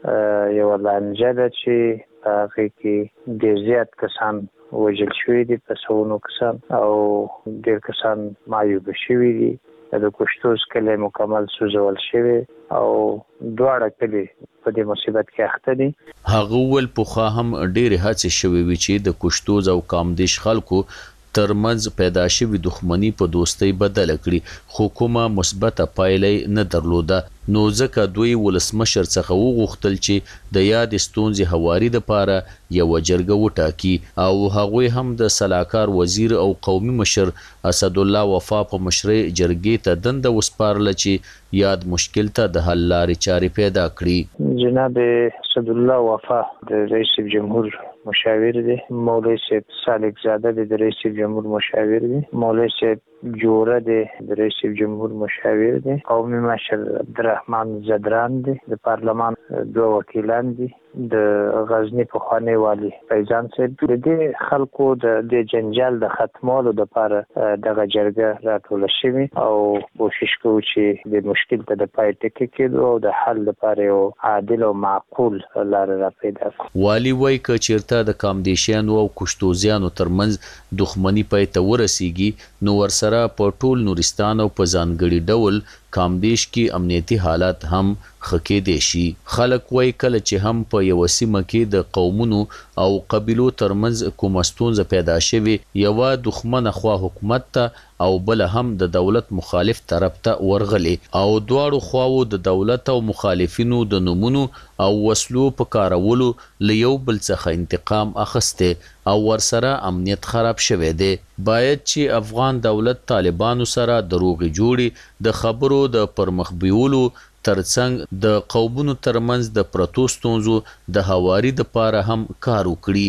Speaker 17: یو لانجه ده چې هغه کې ډېر زیات کسان وژل شوي دي، په سلونو کسان او ډېر کسان معیوب شوي دي. د کوشتوز کلی مکمل سوځول شوی او دواړه کلی په دې مصیبت کې اخته دي.
Speaker 16: هغه ول پوخا هم ډېر هڅې شوي وي چې د کوشتوز او کامدیش خلکو ترمنځ پیدا شوی دښمنی په دوستۍ بدل کړي، خو کومه مثبته پایله نه درلوده. نو ځکه دوی ولسمشر څخه وغوښتل چې د یاد ستونزې هواري لپاره یو جرګه وټاکي او هغوی هم د سلاکار وزیر او قومي مشر اسد الله وفا په مشرۍ جرګې ته دنده وسپارله چې یاد مشکل ته د حل لارې چارې پیدا کړي.
Speaker 17: جناب اسد الله وفا د رئیس جمهور مشاور دی، مولوی صاحب سالک زاده د رئیس جمهور مشاور دی، مولوی صاحب جوړه دی د رئیس جمهور مشاور دی، قومي مشر عبدالرحمن زدران دی، د پارلمان دوه وکیلان دي، د غزنی په خوانی والی فیضان صاحب. د دې خلکو د د جنجال د ختمولو لپاره دغه جرګه راټول شوی او کوشش کوي چې د مشکل ته د پای ټکی کېدو او د حل لپاره یو عادل او معقول لار را پیدا کړي.
Speaker 16: والی وایي که چیرته د کامدیشیانو او کوشتوزیانو ترمنځ دښمنی پای ته ورسیږي نو ورسره په ټول نورستان او په ځانګړي ډول کامدیش کې امنیتي حالات هم خکې دي شي. خلک وایي کله چې هم په یو سیمه کې د قومونو او قبیلو ترمنځ کومه ستونزه پیدا شوي، یو دښمن خوا حکومت ته او بل هم د دولت مخالف طرف ته ورغلي او دواړو خواو د دولت او مخالفینو د نومونو او وسلو په کارولو له یو بل څخه انتقام اخسته او ورسره امنیت خراب شوی دی. باید چې افغان دولت طالبانو سره دروغ جوړي د خبرو د پرمخ بیولو ترڅنګ د قومونو ترمنځ د پرتو ستونزو د هواري لپاره هم کار وکړي.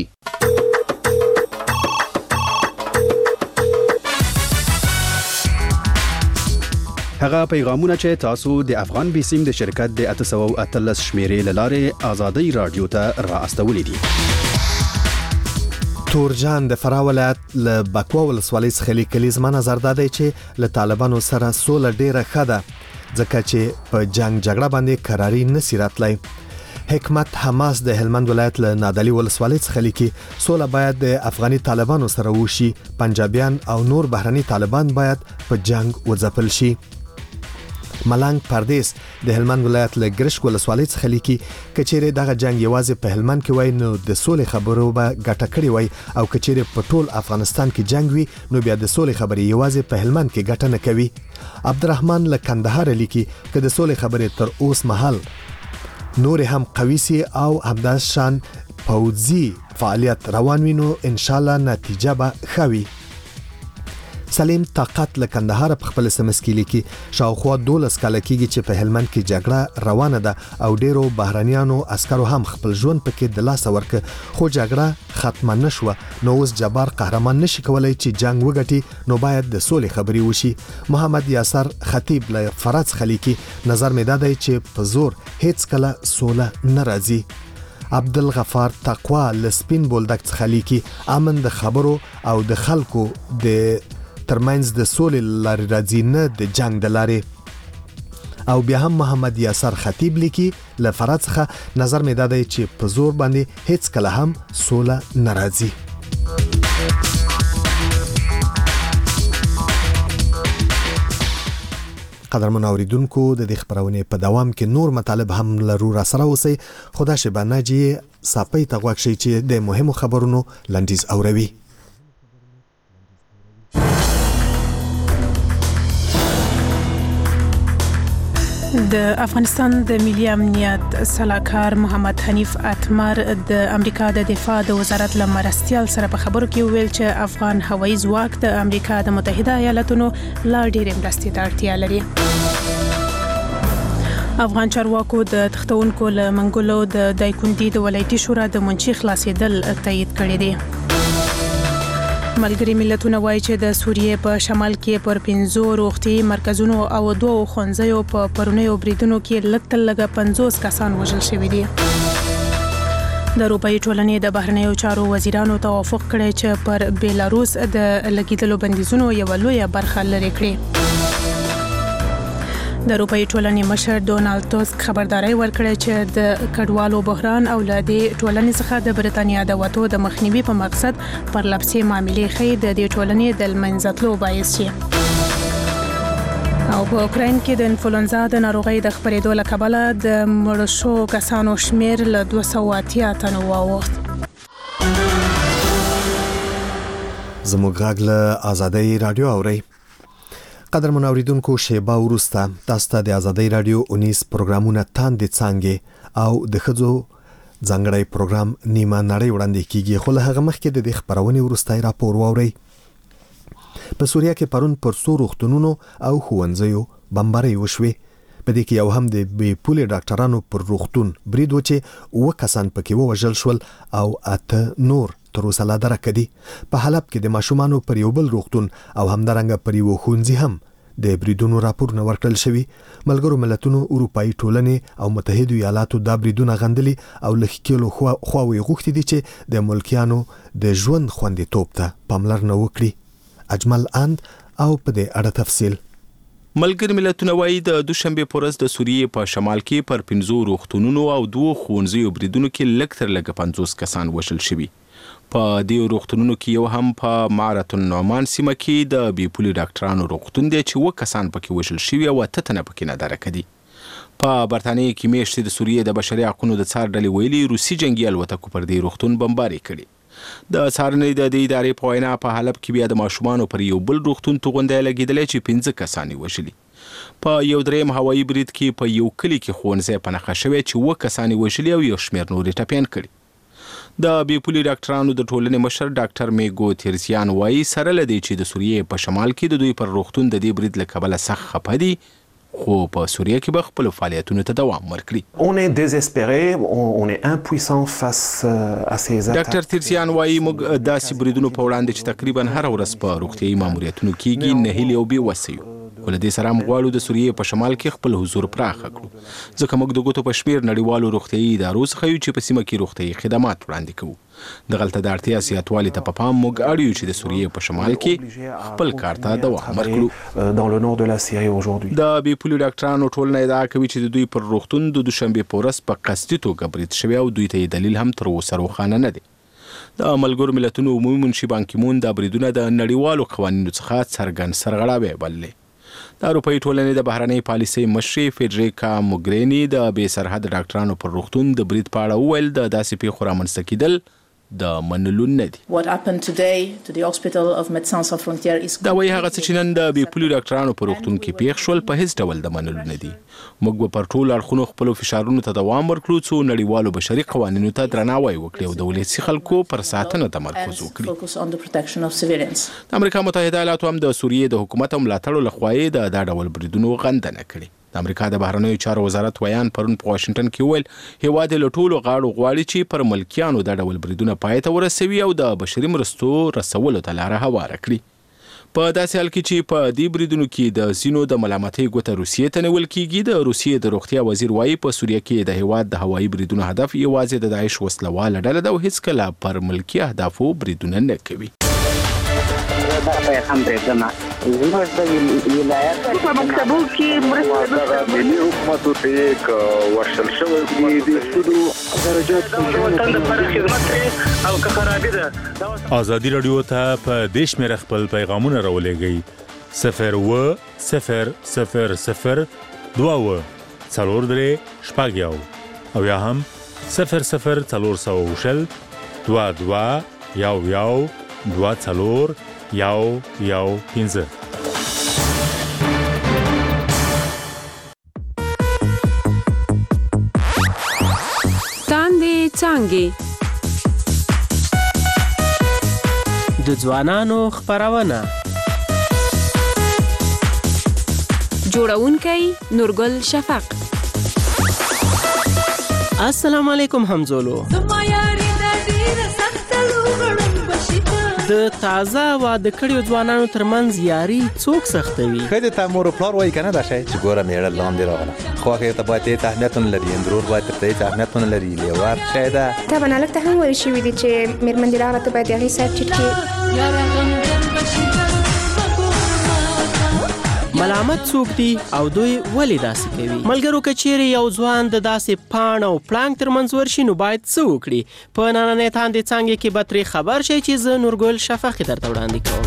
Speaker 18: هغه پیغامونه چې تاسو د افغان بیسیم د شرکت د اته سوه او اتلس شمیرې لاره ازادي رادیو ته را استولې دي.
Speaker 1: تورجان د فراه ولایت له بکوا ولسوالۍ څخه لیکلي زما نظر دا دی چې له طالبانو سره سوله ډیره ښه ده ځکه چې په جنگ جګړه باندې قراري نسی راتلی. حکمت حماس د هلمند ولایت له نادعلي ولسوالۍ څخه لیکي سوله باید د افغاني طالبانو سره وشي، پنجابیان او نور بهرني طالبان باید په جنگ وځپل شي. ملنګ پردیس د هلمند ولایت له ګرشک ولسوالۍ څخه لیکي کچېره دغه جنگ یوازې په هلمند کې وای نو د سولې خبرو به ګټه کړې وای او کچېره په ټول افغانستان کې جنگ وي نو بیا د سولې خبرې یوازې په هلمند کې ګټه نه کوي. عبدالرحمن له کندهار لیکي که د سولې خبرې تر اوس مهال نور هم قوي سي او همداس شان پوځي فعالیت روان وي نو ان شاء الله نتیجه به ښه وي. سلیم طاقت له کندهار په خپل سمس کې لیکي شاوخوا دولس کال کېږي چې په هلمند کې جګړه روانه ده او ډیرو بهرانيانو عسکرو هم خپل ژوند پکې د لاس ورک خو جګړه ختمه نشوه نو اوس جبار قهرمان نشي کولای چې جنگ وګټي نو باید د سولې خبري وشي. محمد یاسر خطیب له فرات خلیقي نظر مې دادای چې په زور هیڅ کله سوله ناراضي. عبدالغفار تقوا لسپین بولدک خلیقي امن د خبرو او د خلکو د ترمنځ د سولې لارې راځي نه د جنگ د لارې. او بیا هم محمد یاسر خطیب لیکي له فرات څخه نظر مې دادای چې په زور باندې هیڅ کله هم سوله ناراضي. قدرمن اوریدونکو د دې خبرونه په دوام کې نور مطالب هم لرو را سره اوسئ. خدا شبا ناجی صاپي تغوښ شي چې د مهمو خبرونو لنډیز اوروي.
Speaker 2: د افغانستان د ملي امنیت سلاکار محمد حنیف اتمر د امریکا د دفاع د وزارت له مرستیال سره په خبرو کې ویل چې افغان هوایي ځواک د امریکا د متحده ایالاتونو لا ډېرې مرستې ته اړتیا لري. افغان چارواکو د تختونکو له منګولو د دایکندي د ولایتي شورا د منشي خلاصېدل تایید کړی دی. ملګری ملتونه وایي چې د سوریې په شمال کې پر پنځو روغتي مرکزونو او دوه ښوونځیو په پرونیو بریدونو کې لږ تر لږه پنځوس کسان وژل شوي دي. د اروپایي ټولنې د بهرنیو چارو وزیرانو توافق کړی چې پر بیلاروس د لګیدلو بندیزونو یوه لویه برخه لرې کړي. د اروپایي ټولنې مشر ډونالد ټاسک خبرداري ورکړه چې د کډوالو بحران او له دې ټولنې څخه د برتانیا د وټو د مخنیوي په مقصد پر لپسې معاملې خې د دې ټولنې د منځتلو باعث شي. او په اوکراین کې د انفلونزا د ناروغۍ د خپرېدو له کبله د مړو شوو کسانو شمیر له دوه سوه اتیا تنو واوښت.
Speaker 1: زموږ غږ له آزادۍ رادیو اورئ. قدرمن اوریدونکو شیبه وروسته تاسو ته د آزادۍ رادیو اونیس پروګرامونه تاندې څانګې او د ښځو ځانګړی پروګرام نیمه نړۍ وړاندې کیږي. خو له هغه مخکې د دې خبرونې وروستی راپور واورئ. په سوریه کې پرون پر څو روغتونونو او ښوونځیو بمبارۍ وشوې. په دې کې یو هم د بې پولې ډاکټرانو پر روغتون برید و چې اووه کسان پکې ووژل شول او اته نور تر اوسه لا درکه دي. په حلب کې د ماشومانو پر یو بل روغتون او همدارنګه پر یو ښوونځي هم د بریدونو راپورونه ورکړل شوي. ملګرو ملتونو اروپایي ټولنې او متحده ایالاتو دا بریدونه غندلي او له ښکېلو خواوې غوښتي دي چې د ملکیانو د ژوند خوندیتوب ته پاملرنه وکړي. اجمل اند او په دې اړه تفصیل.
Speaker 5: ملګري ملتونه وایي د دوشنبه په ورځ د سوریې په شمال کې پر پنځو روغتونونو او دوه ښوونځیو بریدونو کې لږ تر لږه پنځوس کسان وژل شوي. په دې روغتونونو کې یو هم په معرة النعمان سیمه کې د بې پولې ډاکټرانو روغتون دی چې اووه کسان پکې وژل شوي او اته تنه پکې نادرکه دي. په برتانیې کې میاشتې د سوریې د بشري حقونو د څار ډلې ویلي روسي جنګي الوتکو پر دې روغتون بمباري کړي. د څارنې د دې ادارې په وینا په حلب کې بیا د ماشومانو پر یو بل روغتون توغندی لګېدلی چې پنځه کسان یې وژلي. په یو دریم هوایي برید کې په یو کلي کې ښوونځی په نښه شوی چې اووه کسان یې وژلي او یو شمېر نور یې ټپیان کړي. د بې پولې ډاکټرانو د ټولنې مشر ډاکټر میګو تیرسیان وایي سره له دې چې د سوریې په شمال کې د دوی پر روغتون د دې برید له کبله سخت خفه دي خو په سوریه کې به خپلو فعالیتونو ته دوام ورکړي. ډاکټر تیرسیان وایي موږ داسې بریدونو په وړاندې چې تقریبا هره ورځ په روغتیایي ماموریتونو کیږي نهیلي او بې وسه یو. خو له دې سره موږ غواړو د سوریې په شمال کې خپل حضور پراخه کړو ځکه موږ د ګوتو په شمېر نړیوالو روغتیایي ادارو څخه یو چې په سیمه کې روغتیایي خدمات وړاندې کوو. دغلته د اړتیا زیاتوالي ته په پام موږ اړ یو چې د سوریې په شمال کې خپل کار ته دوام ورکړو. د بې پولې ډاکټرانو ټولنه ادعا کوي چې د دوی پر روغتون د دوشنبې په ورځ په قصدي توګه برید شوی او دوی ته دلیل هم تر اوسه روښانه نه دی. د ملګرو ملتونو عمومي منشي بان کی مون دا بریدونه د نړیوالو قوانینو څخه څرګند سرغړاوی بللې. د اروپایي ټولنې د بهرنۍ پالیسۍ مشرې فیډریکا موګریني د بې سرحد ډاکټرانو پر روغتون د برید په اړه وویل د داسې پیښو رامنځته کېدل د منلو نه دي.
Speaker 19: What happened today to the hospital of Médecins Sans Frontières is
Speaker 5: دا وایي هغه څه چې نن د بیپولي ډاکټرانو په روغتون کې پیښ شول په هیڅ ډول د منلو نه دي. موږ به پر ټولو اړخونو خپلو فشارونو ته دوام ورکړو څو نړیوالو بشري قوانینو ته درناوی وکړي او د ولسي خلکو پر ساتنه تمرکز وکړي. د امریکا متحده ایالاتو هم د سوریې د حکومت ملاتړو لخوا یې د دا ډول بریدونو غندنه کړې. د امریکا د بهرنیو چارو وزارت ویان پرون په واشنگټن کې وویل هیواد یې له ټولو غاړو غواړي چې پر ملکیانو دا ډول بریدونه پای ته ورسوي او د بشري مرستو رسولو ته لاره هواره کړي. په داسې حال کې چې په دې بریدونو کې د ځینو د ملامتۍ ګوته روسیې ته نیول کېږي. د روسیې د روغتیا وزیر وایي په سوریه کې د هیواد د هوایي بریدونو هدف یوازې د داعش وسلواله ډله ده او هیڅکله پر ملکي اهدافو بریدونه نه کوي.
Speaker 20: دا پیغام درځنه زموږ د ولایت په مکتبو کې مرسته ملي حکومت ته یک ورشل شوی دی د سودو درجات وطن پر خدمت او که خرابې ده.
Speaker 6: ازادي رادیو ته په دیش مې خپل پیغامونه راولېږئ صفر و صفر صفر صفر دوه و څلور درې شپږ یو او یا هم صفر صفر څلور سوه شل دوه دوه یو یو دوه څلور یو یو پنځه.
Speaker 21: تاندې څانګې د ځوانانو خپرونه
Speaker 3: جوړونکی نورګل شفق.
Speaker 21: السلام علیکم همزولو. د تازه واده کړیو ځوانانو ترمنځ یاري څوک سختوي؟
Speaker 22: خدای ته مور پلار وایي کنه دا شی چې ګوره میړه لاندې راغله خو هغه ته باید ته اهمیت نه لري اندرور باید ته اهمیت نه لري لیوار شی دا
Speaker 23: ته باندې لکه هم ورشي وي چې مېرمن دی راغله ته باید هغه سات چټکی یا رغم بشي
Speaker 21: ملامت څوک دي او دوی ولې داسې کوي؟ ملګرو کچېرې یو ځوان د داسې پاڼ او پړانګ ترمنځ ورشي نو باید څه وکړي؟ په نننۍ تاندې څانګې کې به ترې خبر شئ چې زه نورګل شفق درته وړاندې کوم.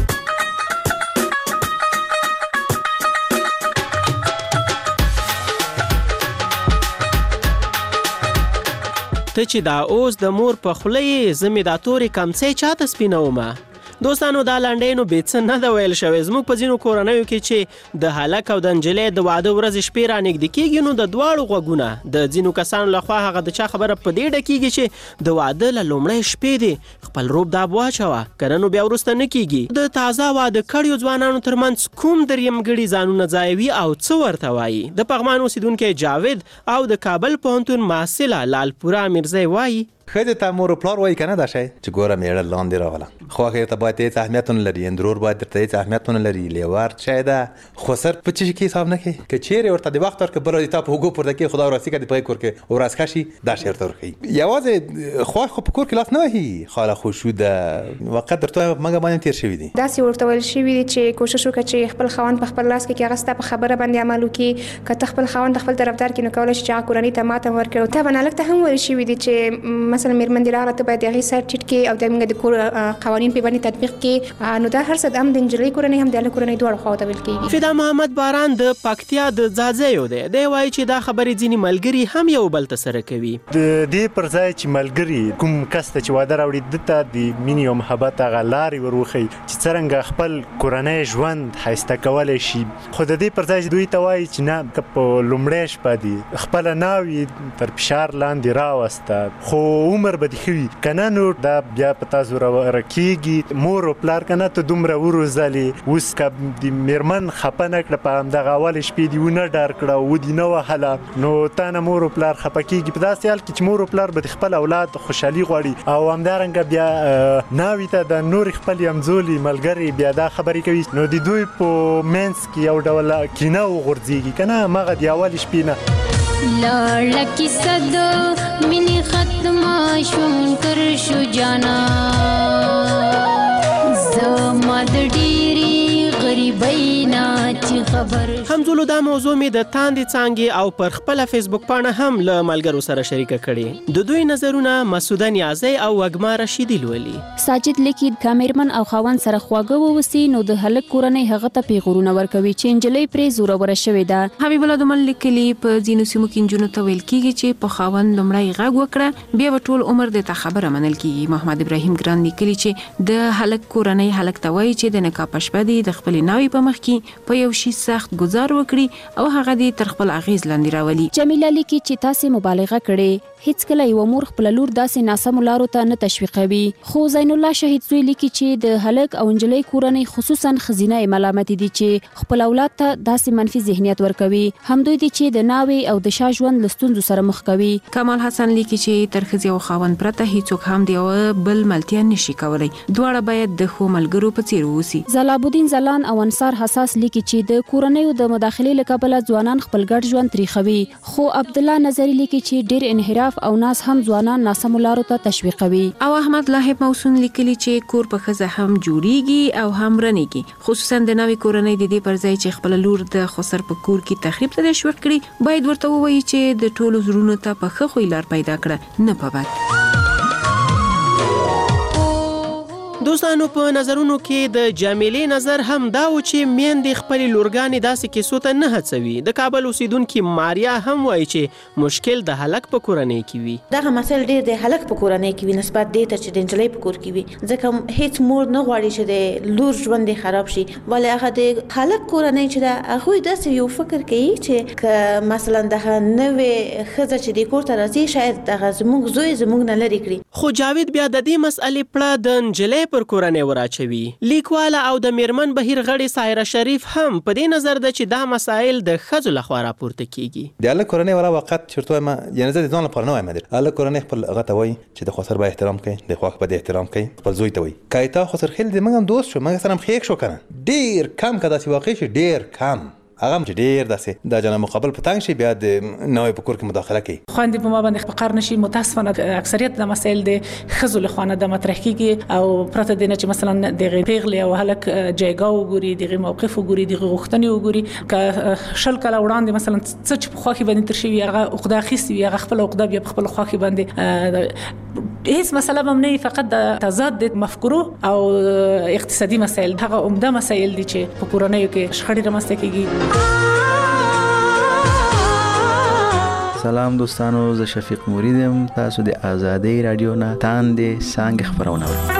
Speaker 21: ته چې دا اوس د مور په خوله یې زه مې دا تورې کمڅۍ چاته سپینومه؟ دوستانو دا لنډۍ نو بې څه نه ده ویل شوی. زموږ په ځینو کورنیو کې چې د هلک او د نجلۍ د واده ورځې شپې رانږدې کېږي نو د دواړو غوږونه د ځینو کسانو لخوا هغه د چا خبره په دې ډکېږي چې د واده له لومړۍ شپې دی خپل روب داب واچوه که نه نو بیا وروسته نه کېږي. د تازه واده کړیو ځوانانو ترمنځ کوم دریم ګړي ځانونه ځایوي او څه ورته وایي؟ د پغمان اوسیدونکی جاوید او د کابل پوهنتون محصله لالپوره امیرزی وایي
Speaker 22: خدای ته مور پلار وایي کنه دا شی چې ګوره میړه لاندې راغله خو هغه ته باید ته اهمیت نه لري اندرور باید ته اهمیت نه لري لیوار شی دا خو سر په چی کې حساب نه کوي که چیرې ورته د وخت ورکه بل ته په هوګو پورته کې خدا وراسي کې په کور کې او راس کشي دا شرط ورکي یوازې خو خو په کور کې لاس نه وهي خاله خو شو د وقت درته مګه باندې تیر شوی دي
Speaker 23: داسې ورته ویل شوی دي چې کوشش وکړي چې خپل خوان په خپل لاس کې کې غسته په خبره باندې عمل وکړي که خپل خوان د خپل طرفدار کې نو کولای شي چې قرآني ته ماته ورکړي ته باندې لکه هم ویل شوی دي چې مثلا مېرمن دی راغله ته باید هغه سر ټیټ کې او د موږ د کور قوانین په باندې تطبیق کې نو دا هر څه د هم د انجلۍ کورنۍ هم د هلک کورنۍ دواړو خواو ته ویل کېږي.
Speaker 21: فدا محمد باران د پکتیا د ځاځیو دی. دی وایي چې دا خبرې ځینې ملګري هم یو بل ته سره کوي.
Speaker 24: د دې پر ځای چې ملګري کوم کس ته چې واده راوړي ده ته د مینې او محبت هغه لارې ور وښیي چې څرنګه خپل کورنۍ ژوند ښایسته کولی شي خو د دې پر ځای چې دوی ته وایي چې نه که په لومړۍ شپه دي خپله ناوې تر فشار لاندې راوسته خو عمر به دې ښه وي که نه نو دا بیا په تا زوروره کېږي مور او پلار که نه ته دومره وروزلې اوس که د مېرمن خفه نه کړه په همدغه اولې شپې دې ونه ډار کړه ودې نه وهله نو تا نه مور او پلار خفه کېږي په داسې حال کې چې مور او پلار به د خپل اولاد خوشحالي غواړي او همدارنګه بیا ناوې ته د نورې خپلې همزولي ملګرې بیا دا خبرې کوي نو د دوی په منځ کې یو ډول کینه وغورځېږي که نه هماغه د اولې شپې نه
Speaker 25: لاړه کیسه د مینې ختمه شوم کر شو جانا زما د ډېرې غریب بینا چې خبر
Speaker 21: همزولو دا موضوع می د تاندې څانګې او پر خپل فیسبوک پاڼه هم له ملګرو سره شریک کړي. د دوی نظرونه مسعوده نیازی او وګما رشیدی لولي.
Speaker 4: ساجد لیکي کامیرمن او خاوند سره خواږه ووسی نو د هلک کورنۍ هغه ته پیغورونه ورکوي چې انجلۍ پرې زوره ور شوې ده.
Speaker 7: حبیب الله دومن لیکلي په ځینو سیمو کې نجونو ته ویل کیږي چې په خاوند لمړی غږ وکړه بیا ټول عمر د تا خبره منل کیږي. محمد ابراهیم ګران لیکلي چې د هلک کورنۍ هلک ته وایي چې د نکاح په شپه دی د خپل ناوی په مخ کې په یو شی سخت گزار وکړي او هغه دې تر خپل اغیز لاندې راولي.
Speaker 4: جمیله لیکي چې تاسو مبالغه کړې، هیڅ کله یو مور خپل لور داسې ناسم لارو ته نه تشویقوي. خو زین الله شهید زوی لیکي چې د هلک او انجلۍ کورنۍ خصوصا خزینه ملامت دي چې خپل اولاد ته داسې منفي ذهنیت ورکوي. همدوی دي چې د ناوی او د شاه ژوند لستونزو سره مخ کوي.
Speaker 7: کمال حسن لیکي چې تر ښځې او خاوند پرته هیڅوک هم دی بل ملتیا نشي کولای. دواړه باید د خو ملګرو په څیر ووسی.
Speaker 4: زلابودین زلان او انصار حساس لیکي چې د کورنۍ د مداخلې لکبله ځوانان خپل ګډ ژوند تریخوي. خو عبد الله نظری لیکي چې ډیر انحراف او ناس هم ځوانان ناسم لارو ته تشویقوي.
Speaker 7: او احمد لاهب موسون لیکلي چې کور په خزه هم جوړیږي او هم رنیږي. خصوصا د نوې کورنۍ د دې پر ځای چې خپل لور د خسر په کور کې تخریب ته تشویق کړي باید ورته ووایي چې د ټولو زړونو ته په ښه خوی لار پیدا کړه نه په بد.
Speaker 21: دوستانو په نظرونو کې د جمیلې نظر هم دا و چې میندې خپل لورګانې داسې کیسو ته نه هڅوي. د کابل اوسیدونکي ماریا هم وایي چې مشکل د هلک په کورنۍ کې وي.
Speaker 8: دغه مسل ډیر د هلک په کورنۍ کې وي نسبت دې ته چې د نجلۍ په کور کې وي، ځکه هیڅ مور نه غواړي چې د لور ژوند خراب شي. ولې هغه د هلک کورنۍ چې دا هغه داسې یو فکر کوي چې ک مثلا دغه نوې ښځه چې د کور ته راځي شاید دغه زموږ زوی زموږ نه لري کړي.
Speaker 21: خو جاوید بیا د دې مسئلې پړه د نجلۍ پر کورنۍ وراچوي. لیکواله او د میرمن بهیر غړي سایره شریف هم په دې نظر ده چې دا مسائل د ښځو لخوا راپورته کیږي.
Speaker 22: د هلک کورنۍ ولا وخت چرته ما یعنی زه د ځان لپاره نه وایم د هلک کورنۍ خپل هغه ته وایي چې د خسر به احترام کوي، د خواخ به احترام کوي، خپل زوی ته وایي کایتا خسر خیل د موږ هم دوست شو موږ سره هم خیک شو کنه ډیر کم کدا چې واقع شي ډیر کم هغه چې ډیر داسې د جنا مقابل په تنګ شي بیا د نوې په کور کې مداخله کوي.
Speaker 19: خواندې په ما باندې په قرار نشي متاسفانه اکثریت د مسایل د خزو له خانه د مطرح کیږي او پرته دینه چې مثلا د پیغلې او هلک جایګه وګوري دغه موقف وګوري دغه غوښتنې وګوري ک شل کله وړاندې مثلا څه چې په خوخي باندې تر شي هغه عقده خيسي هغه خپل عقده بیا په خپل خوخي باندې هیڅ مسله هم نه فقط د تضاد د مفکورو او اقتصادي مسایل هغه عمده مسایل دي چې په کورنۍ کې شخړې رامنځته کیږي.
Speaker 9: سلام دوستانو، زه شفیق موریدم، تاسو د آزادۍ رادیو نه تاندې څانګې خبرونه اورئ.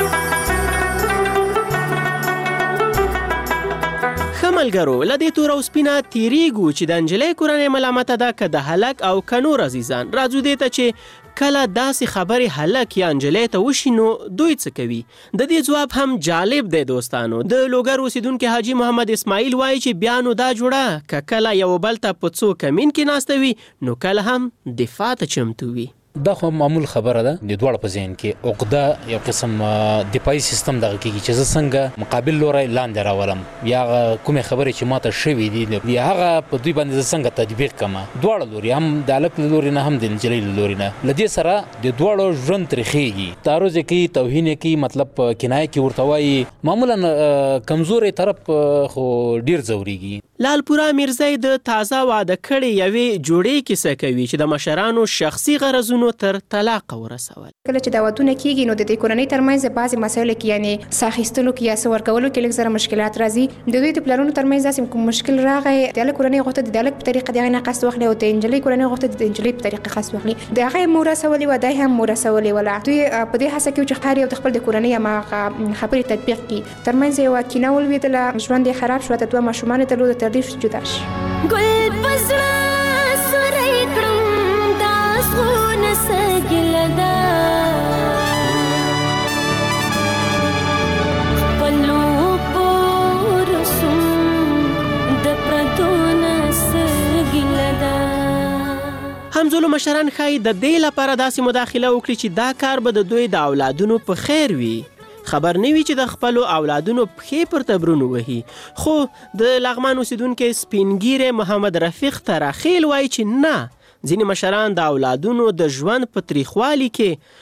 Speaker 21: ښه ملګرو، له دې تور او سپینه تیریږو چې د نجلۍ کورنۍ ملامته ده که د هلک او که نور عزیزان. راځو دې ته چې کله داسې خبرې هلک یا نجلۍ ته وشي نو دوی څه کوي. د دې ځواب هم جالب دی دوستانو. د لوګر اوسیدونکي حاجي محمد اسماعیل وایي چې بیا نو دا جوړه که کله یو بل ته په څو کمین کې ناسته وي نو کله هم دفاع ته چمتو وي.
Speaker 11: دا خو معمول خبره ده د دواړو په ذهن کې عقده یو قسم دفاعي سیستم دغه کېږي چې زه څنګه مقابل لوری لاندې راولم یا کومې خبرې چې ماته شوي دي یا هغه په دوی باندې زه څنګه تطبیق کړم. دواړه لوري هم د هلک له لوري نه هم د نجلۍ له لوري نه له دې سره د دواړو ژوند تریخېږي. تعرض یې کوي، توهین یې کوي، مطلب کنایه کې ورته وایي. معمولا کمزوری طرف خو ډیر ځورېږي.
Speaker 21: لالپورا میرزی د تازه واده کړې یوې جوړې کیسه کوي چې د مشرانو شخصي غرضونو تر طلاق ورسول.
Speaker 23: کله چې دا ودونه کیږي نو د دې کورنۍ ترمنځ بعضی مسایل کې یعنی ساخیستلو کې یا سور کولو کې لږ زره مشکلات راځي. د دوی د پلانونو ترمنځ داسې کوم مشکل راغی د هلک کورنۍ غوښتل د هلک په طریقه د هغې نه قصد واخلي او د نجلۍ کورنۍ غوښتل د نجلۍ په طریقه قصد واخلي. د هغه هم ورسولې وه دی هم ورسولې وله. دوی په دې هڅه کې چې هر یو د خپل د کورنۍ هماغه خبرې تطبیق کړي. ترمنځ یوه کینه ولوېدله، ژوند یې خراب شو، د دوه ماشومان یې درلودل، تر دې جدا شي.
Speaker 25: ګل په زړه سوری کړم دا زړونه څه ګیله ده خپلو په رسوم د پردو نه څه ګیله ده.
Speaker 21: همزولو مشران ښایي د دې لپاره داسې مداخله وکړي چې دا کار به د دوی د اولادونو په خیر وي. خبر نه وي چې د خپلو اولادونو پښې پر تبرونو وهي. خو د لغمان اوسیدونکي سپینګیری محمد رفیق تراخیل وایي چې نه، ځینې مشران د اولادونو د ژوند په تریخوالي کې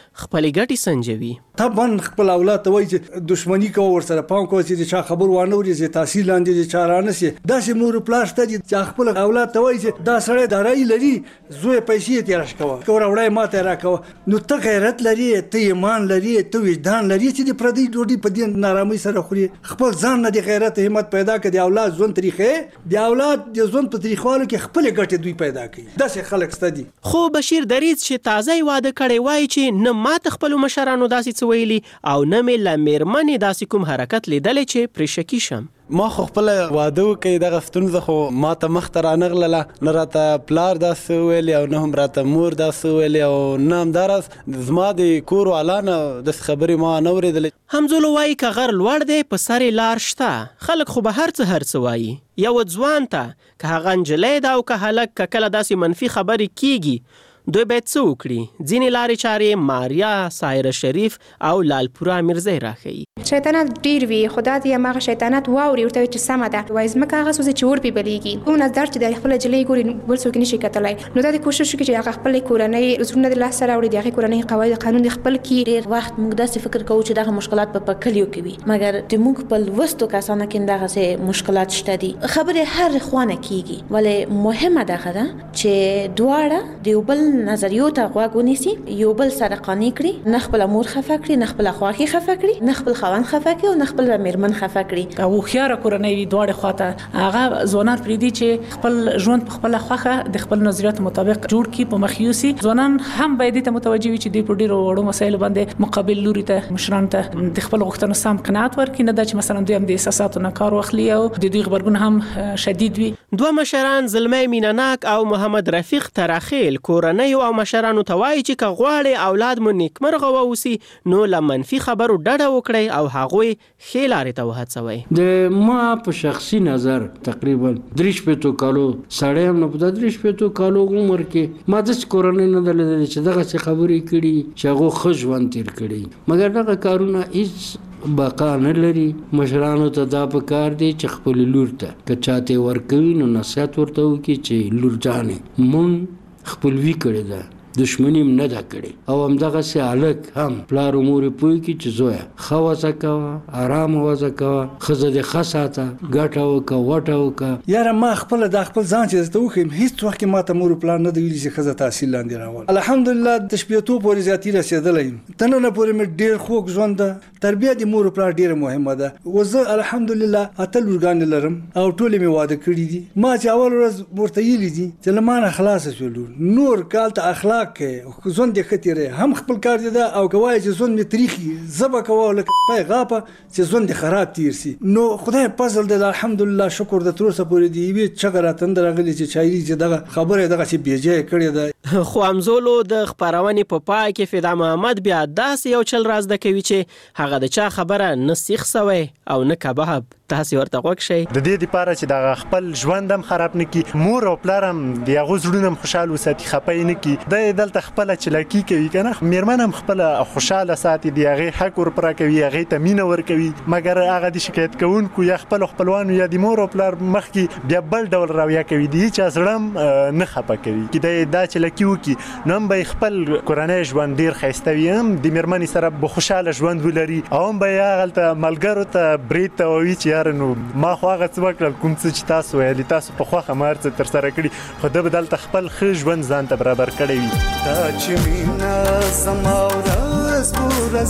Speaker 21: خپل ګټي سنجوي.
Speaker 10: طبعا خپل اولاد ته وایي چې دښمنی کوو ورسره پام کوو چې چا خبر وانه وري چې تحصیل لاندې چې چا رانه سي داسې مور پلار ته چې خپل اولاد ته وایي چې دا سړی دارای لري زوی پیسې تیر شکوه کور وړای ماته راکوه نو ته غیرت لري ته ایمان لري ته وجدان لري چې د پردي ډوډۍ په دې نارامي سره خوري خپل ځان نه د غیرت همت پیدا کړي د اولاد ژوند طریقې د اولاد د ژوند په طریقوالو کې خپل ګټه دوی پیدا کړي داسې خلک ستدي.
Speaker 21: خو بشیر دریځ چې تازه واده کړي وایي چې نه ماته خپل مشرانو داسې څه ویلي او نه مې له میرمنې داسې کوم حرکت لیدلی چې پرې شکي شم.
Speaker 12: ما خو خپل واده وکړی دغه ستونزه خو ما ته مخته رانغلله نه راته پلار داسې ویلي او نه هم راته مور داسې ویلي او نه همداراز زما د کور والا نه داسې خبرې ما نه اورېدلې.
Speaker 21: همزولو وایي که غر لوړ دی په سر یې لار شته خلک خو به هر څه هر څه وایي. یو ځوان ته که هغه نجلۍ ده او که هلک که کله داسې منفي خبرې کیږي دوی باید څه وکړي. ځینې لارې چارې ماریا سایره شریف او لالپوره میرزی راښیي.
Speaker 23: شیطانات ډیر وي خدا دې هغه شیطانات واوري ورته چې سمه ده وایي ځمکه هغه څه چې ور پې بلیږي کوم نظر چې د خپل جلۍ ګوري بل څوک نشي کتلی نو دا د کوشش وکړي چې هغه خپل کورنۍ زړونه د لاس سره وړي د هغې کورنۍ قواعد قانون د خپل کړي.
Speaker 8: ډېر وخت موږ داسې فکر کوو چې دغه مشکلات په کلیو کې وي مګر د موږ په لوستو کسانو کې دغسې مشکلات شته دي. خبرې هر خوانه کیږي ولې مهمه دغه ده چې دواړه د یو بل نظریو ته غوږ ونیسي یو بل سره قانع کړي نه خپله مور خفه کړي نه خپله خواښي خفه کړي نه خپل خاوند خفه کړي او نه خپل میرمن خفه کړي.
Speaker 19: او هوښیاره کورنۍ وي دواړې خواته هغه ځوانان پرېږدي چې خپل ژوند په خپله خوښه د خپل نظریاتو مطابق جوړ کړي په مخ یوسي. ځوانان هم باید دې ته متوجه وي چې دوی په ډېرو وړو مسایلو باندې مقابل لوري ته مشرانو ته د خپل غوښتنو سم قناعت ورکړي نه دا چې مثلا دوی هم د احساساتو نه کار واخلي او د دوی غبرګون هم شدید وي.
Speaker 21: دوه مشران زلمی مینناک او محمد رفیق تراخیل کورنۍ او مشرانو ته وایي چې که غواړئ اولاد مو نیکمرغه واوسي نو له منفي خبرو ډډه وکړئ او هغوی ښې لارې ته وهڅوئ.
Speaker 13: د ما په شخصي نظر تقریبا درې شپېتو کالو سړی هم نه په دا درې شپېتو کالو عمر کې ما داسې کورنۍ نه ده لیدلې چې دغسې خبرې کړي چې هغو ښه ژوند تېر کړي مګر دغه کارونه هېڅ بقا نه لري. مشرانو ته دا پکار دی چې خپل لور ته که چاته ورکوي نو نصیحت ورته وکړي چې لور جانې مونږ خپلوي کړې ده دشمنی هم نه ده کړې او همدغسې هلک هم پلار و مور یې پوه کړي چې زویه ښه وضع کوه ارامه وضع کوه ښځه دې ښه ساته ګټه وکړه وټه وکړه.
Speaker 10: یاره ما خپله دا خپل ځان چې درته وښیم هېڅ وخت کې ما ته مور و پلار نه ده ویلي چې ښځه تحصیل لاندې راول. الحمدلله د شپېتو پورې زیاتي رسېدلی یم تر ننه پورې مې ډېر خوږ ژوند ده. تربیه د مور و پلار ډېره مهمه ده و زه الحمدلله اته لورګانې لرم او ټولې مې واده کړي دي. ما چې اول ورځ ورته ویلي دي چې له ما نه خلاصه شوې لور نور کال ته اخلاق کې ژوند دې ښه تېری هم خپل کار دې ده او که وایې چې ژوند مې تریخي زه به کوه لکه سپی غاپه چې ژوند دې خراب تېر سي. نو خدای فضل دی الحمدلله شکر د تر اوسه پورې د یوې چغه راتنده راغلې چې چایري چې دغه خبره یې دغسې بېجایه کړې ده.
Speaker 21: خو همزولو د خپرونې په پای کې فدا محمد بیا داسې یو چل را زده کوي چې هغه د چا خبره نه سیخ سوی او نه کباب تاسې ورته غوږ شئ.
Speaker 24: د دې دپاره چې دغه خپل ژوند هم خراب نه کړي مور او پلار هم د هغو زړونه هم خوشحال وساتي خفه یې نه کړي. دی دلته خپله چلاکي کوي که نه میرمن هم خپله خوشحاله ساتي د هغې حق ورپوره کوي هغې ته مینه ورکوي مګر هغه د شکایت کوونکو یا خپلو خپلوانو یا د مور او پلار مخکې بیا بل ډول رویه کوي د هېچا زړه هم نه خفه کوي. که دی دا چلاکي وکړي نو هم به یې خپل کورنی ژوند ډېر ښایسته وي هم د میرمنې سره به خوشحاله ژوند ولري او هم به یې هغلته ملګرو ته برید ته ووایي چې نو ما خو هغه څه وکړل کوم څه چې تاسو ویلي تاسو په خوښه مو هر څه ترسره کړي خو ده به دلته خپل ښه ژوند ځان ته برابر کړی وي.
Speaker 14: دا چې مینه زما ورځ پوره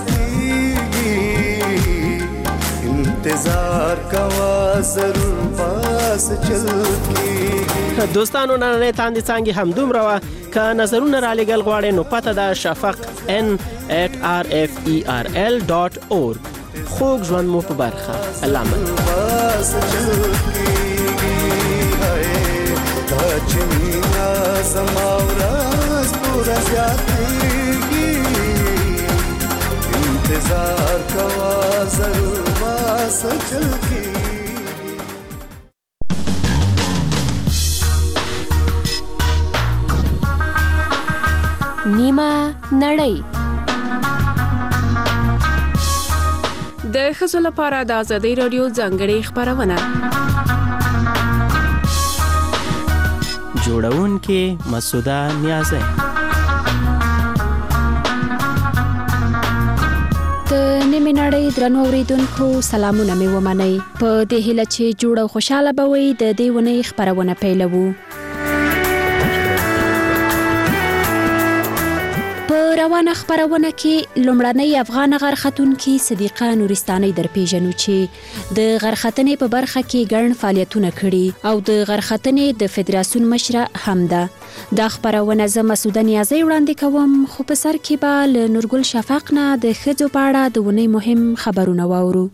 Speaker 14: زیاتېږي انتظار کوه ضرور پاس چل کېږي.
Speaker 21: دوستانو نننۍ تاندې څانګې همدومره وه که نظرونه رالیږل غواړئ نو پته ده شفق ان ایټ آر اف ای آر ال ډاټ اورګ. خوږ ژوند مو په برخه. الله امان.
Speaker 14: انتظار کوا ضرور باس چل کی
Speaker 3: نیمه نړۍ
Speaker 7: د ښځو لپاره د ازادۍ رادیو ځانګړې خپرونه
Speaker 21: جوړونکې مسعوده نیازی
Speaker 4: نیمه نړۍ درنو اوریدونکو سلامونه مې ومنئ په دې هیله چې جوړ او خوشاله به وئ د دې ونې خپرونه پیلوو. په روانه خپرونه کې لومړنۍ افغان غرختونکې صدیقه نورستانۍ در پیژنو چې د غرختنې په برخه کې ګڼ فعالیتونه کړي او د غرختنې د فدراسیون مشره هم ده. دا خپرونه زه مسعوده نیازۍ وړاندې کوم، خو په سر کې به له نورګل شفق نه د ښځو په اړه د ونې مهم خبرونه واورو.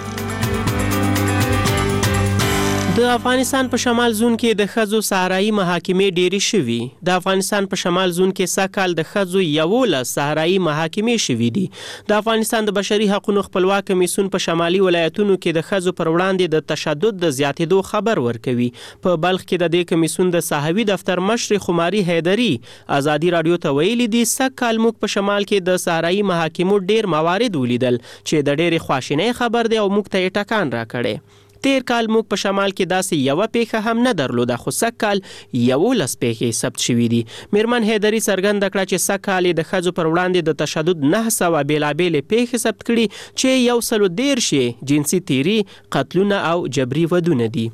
Speaker 21: د افغانستان په شمال زون کې د ښځو صحرایي محاکمې ډېرې شوي. د افغانستان په شمال زون کې سږکال د ښځو یولس صحرایي محاکمې شوي دي. د افغانستان د بشري حقوقو خپلواک کمیسیون په شمالي ولایتونو کې د ښځو پر وړاندې د تشدد د زیاتېدو خبر ورکوي. په بلخ کې د دې کمیسیون د صحوي دفتر مشر خماري حیدري ازادي رادیو ته ویلي دي سږکال موږ په شمال کې د صحرایي محاکمو ډېر موارد ولیدل چې د ډېرې خواشینۍ خبر دی او موږ ته یې ټکان راکړی. تیر کال موږ په شمال کې داسې یوه پیښه هم نه درلوده، خو سږ کال یولس پیښې ثبت شوي دي. میرمن حیدري څرګنده کړه چې سږ کال یې د ښځو پر وړاندې د تشدد نهه سوه بېلابېلې پیښې ثبت کړي چې یو سلو دېرش یې جنسي تیري، قتلونه او جبري ودونه دي.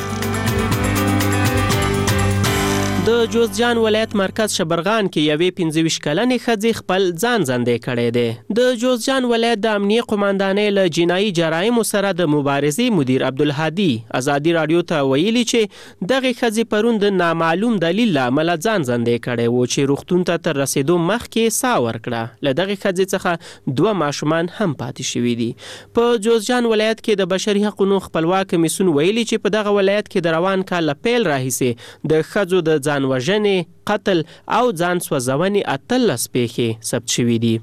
Speaker 21: د جوزجان ولایت مرکز شبرغان کې یوې پنځه ویشت کلنې ښځې خپل ځان زندې کړی دی. د جوزجان ولایت د امنیې قماندانۍ له جنایي جرایمو سره د مبارزې مدیر عبدالهادي ازادي رادیو ته ویلي چې دغې ښځې پرون د نامعلوم دلیل له امله ځان زندې کړی و چې روغتون ته تر رسېدو مخکې ساه ورکړه. له دغې ښځې څخه دوه ماشومان هم پاتې شوي دي. په جوزجان ولایت کې د بشري حقوقو خپلواک کمیسیون ویلي چې په دغه ولایت کې د روان کال له پیل راهیسې د ښځو د ځان وژنې، قتل او ځان سوځونې اتلس پیښې ثبت شوي دي.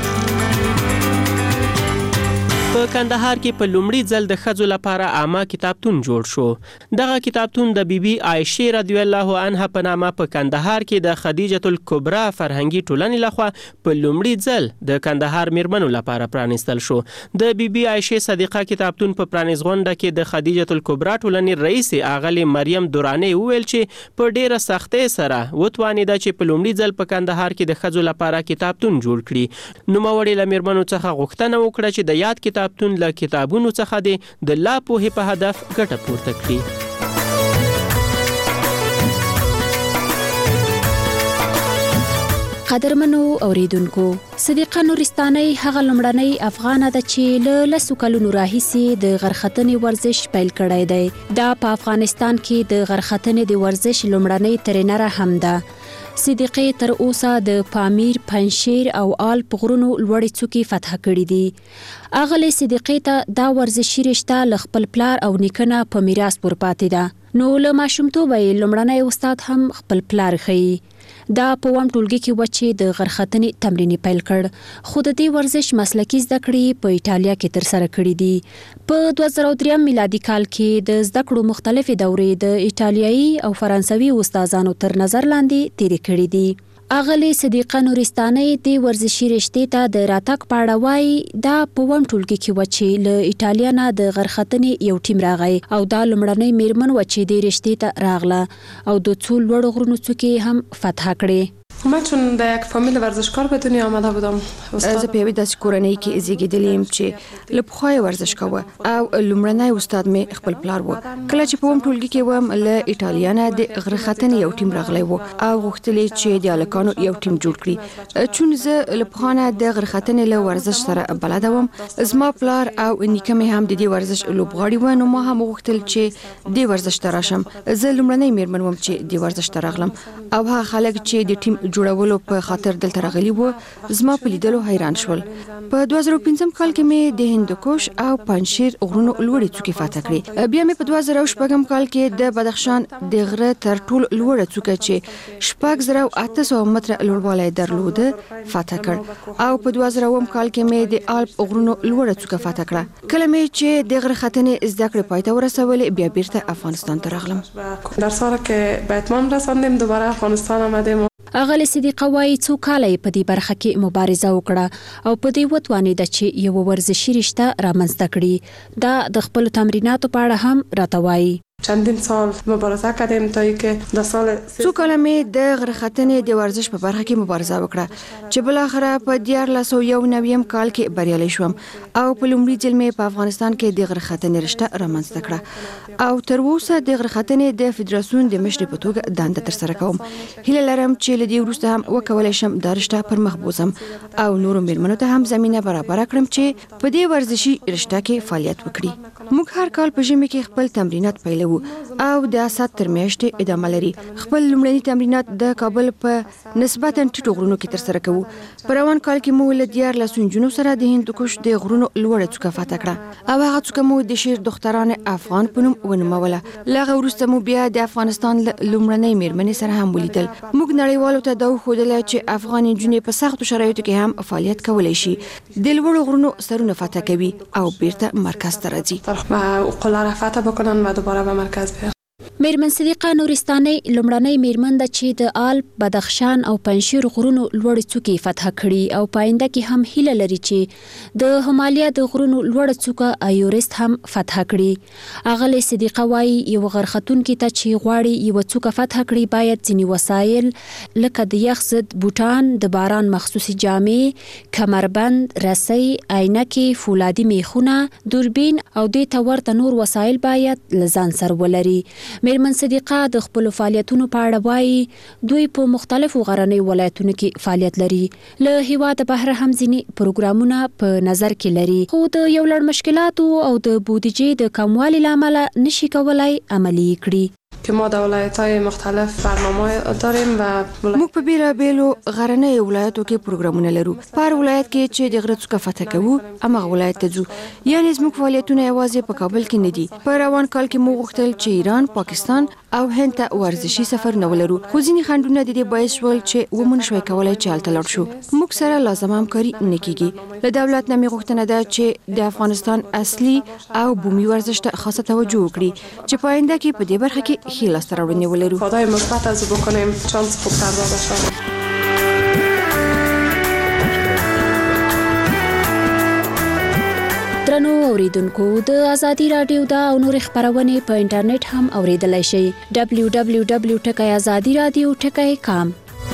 Speaker 21: په کندهار کې په لومړي ځل د ښځو لپاره عامه کتابتون جوړ شو. دغه کتابتون د بیبي عایشې رضی الله عنها په نامه په کندهار کې د خدیجة الکبرا فرهنګي ټولنې لخوا په لومړي ځل د کندهار میرمنو لپاره پرانیستل شو. د بیبي عایشې صدیقه کتابتون په پرانیز غونډه کې د خدیجة الکبرا ټولنې رئیس اغلې مریم دوراني وویل چې په ډیره سختۍ سره وتوانیده چې په لومړي ځل په کندهار کې د ښځو لپاره کتابتون جوړ کړي. نوموړې له میرمنو څخه غوښتنه وکړه چې د یاد کتاب کتابتون له کتابونو څخه دی د لا پوهې په هدف ګټه پورته کړي.
Speaker 4: قدرمنو اوریدونکو، صدیقه نورستانۍ هغه لومړنۍ افغانه ده چې له لسو کلونو راهیسې د غرختنې ورزش پیل کړی دی. دا په افغانستان کې د غرختنې د ورزش لومړنۍ ترینره هم ده. صدیقې تر اوسه د پامیر، پنجشیر او آلپ غرونو لوړې څوکې فتح کړي دي. اغلې صدیقې ته دا ورزشي رشته له خپل پلار او نیکه نه په میراث ورپاتې ده. نو له ماشومتوبه یې لومړنی استاد هم خپل پلار ښیي. دا په اووم ټولګي کې و چې د غرختنې تمرین پیل کړ، خو د دې ورزش مسلکي زده کړې په ایټالیا کې ترسره کړي دي. په دوه زره درې میلادي کال کې د زده کړو مختلفې دورې د ایټالیایي او فرانسوي استادانو تر نظر لاندې تیرې کړي دي. اغلې صدیقه نورستانۍ د ورزشي رشتې ته د راتګ په اړه وایي دا په اووم ټولګي کې و چې له ایټالیا نه د غرختنې یو ټیم راغی او دا لومړنۍ میرمن و چې د رشتې ته راغله او د څو لوړو غرونو څوکې هم فتح کړې.
Speaker 2: من چون در یک فامیل ورزشکار به دنیا آمده بودم.
Speaker 15: زه په یوې داسې کورنۍ کې زیږېدلې یم چې له پخوا یې ورزش کوه او لومړنی استاد مې خپل پلار و. کله چې په اووم ټولګي کې وم له ایټالیا نه د غرختنې یو ټیم راغلی و او غوښتل یې چې د هلکانو یو ټیم جوړ کړي. چون زه له پخوا نه د غرختنې له ورزش سره بلده وم، زما پلار او نیکه مې هم د دې ورزش لوبغاړي وو، نو ما هم غوښتل چې دې ورزش ته راشم. زه لومړنی میرمن وم چې دې ورزش ته راغلم او هغه خلک چې د ټیم جوړولو په خاطر دلته راغلي وو زما په لیدلو حیران شول. په دوه زره پنځم کال کې مې د هندوکش او پنجشیر غرونو لوړې څوکې فتح کړې. بیا مې په دوه زره شپږم کال کې د بدخشان د غره تر ټولو لوړه څوکه چې شپږ زره اته سوه متره لوړوالی درلوده فتح کړ او په دوه زره اووم کال کې مې د آلپ غرونو لوړه څوکه فتح کړه. کله مې چې د غره ختنې زده کړې پای ته ورسولې بیا بیرته افغانستان ته راغلم.
Speaker 2: در سالی که به اتمام رساندیم دوباره افغانستان آمدیم.
Speaker 4: اغلې صدیقه وایي څو کاله یې په دې برخه کې مبارزه وکړه او په دې وتوانېده چې یو ورزشي رشته رامنځته کړي. دا د خپلو تمریناتو په اړه هم راته وایي.
Speaker 2: چندین سال مبارزه کردیم تا اینکه د سال
Speaker 15: څو کاله مې د غره ختنې د ورزش په برخه کې مبارزه وکړه چې بل اخره په دیارلس سوه یو نویم کال کې بریالي شوم او په لومړي ځل مې په افغانستان کې د غره ختنې رشته رامنځته کړه او تر اوسه د غره ختنې د فدراسیون د مشرې په توګه دنده ترسره کوم. هیله لرم چې له دې وروسته هم وکولای شم دا رشته پر مخ بوزم او نورو میرمنو ته هم زمینه برابر کړم چې په دې ورزشي رشته کې فعالیت وکړي. موږ هر کال په ژمي کې خپل تمرینات پیلوو او د اسات تر میاشتې ادامه لري. خپل لومړني تمرینات د کابل په نسبتا ټیټو غرونو کې ترسره کوو. په روان کال کې مو له دیارلس نجونو سره د هندوکش د غرونو لوړه څوکه فتح کړه او هغه څوکه مو د شیر دختران افغان په نوم ونوموله. له هغه وروسته مو بیا د افغانستان لومړنۍ میرمنې سره هم ولیدل. موږ نړیوالو ته دا وښودله چې افغان نجونې په سختو شرایطو کې هم فعالیت کولی شي. د لوړو غرونو سرونه فتح کوي او بیرته مرکز ته راځي
Speaker 2: و قله را فتح بکنن و دوباره به مرکز بیان.
Speaker 4: میرمن صدیقه نورستاني لومړنۍ میرمن ده چې د آلپ، بدخشان او پنجشیر غرونو لوړ څوکې فتح کړي او پاینده کې هم هیله لري چې د همالیا د غرونو لوړ څوکه ایورست هم فتح کړي. اغلی صدیقه وايي یو غرختونکو ته چې غواړي یو څوکه فتح کړي باید ځینې وسایل لکه د یخ ضد بوټان، د باران مخصوصي جامې، کمربند، رسۍ، عینکې، فولادي میخونه، دوربین او دې ته ورته نور وسایل باید له ځان سره ولري. میرمن صدیقه د خپل فعالیتونو په اړه وایي دوی په مختلفو غرنۍ ولایتونو کې فعالیت لري. له هیواده بهر هم ځینې پروګرامونه په نظر کې لري خو د یو لړ مشکلاتو او د بودیجې د کموالي له امله نشي کولای عملي کړي.
Speaker 2: که ما در ولایت‌های مختلف برنامه داریم و
Speaker 15: موږ په بیره بیلو غرنۍ ولایتو کې پروګرامونه لرو. په ولایت کې چې د غره څوکه فتح کوو امغه ولایت ته ځو. یعنی زموږ فعالیتونه یوازې په کابل کې نه دي. په روان کال کې موږ غوښتل چې ایران، پاکستان او هند ته ورزشي سفر نه ولرو خو ځینې خنډونه د دې باعث ول چې ومن شوي کولای چې هلته لاړ شو. موږ سره لازم همکاري نه کیږي. له دولت نه مې غوښتنه ده چې د افغانستان اصلي او بومي ورزش ته خاصه توجه وکړي چې په آینده کې په دې برخه کې خیلی استراورنی ولرو.
Speaker 2: فایده مثبت از بکنیم چانس خوبتر بشه.
Speaker 4: درنو اوریدونکو د ازادي رادیو دا او نور خبرونه په انټرنیټ هم اوریدلای شئ. دبلیو دبلیو دبلیو ټکی ازادي رادیو ټکی کام.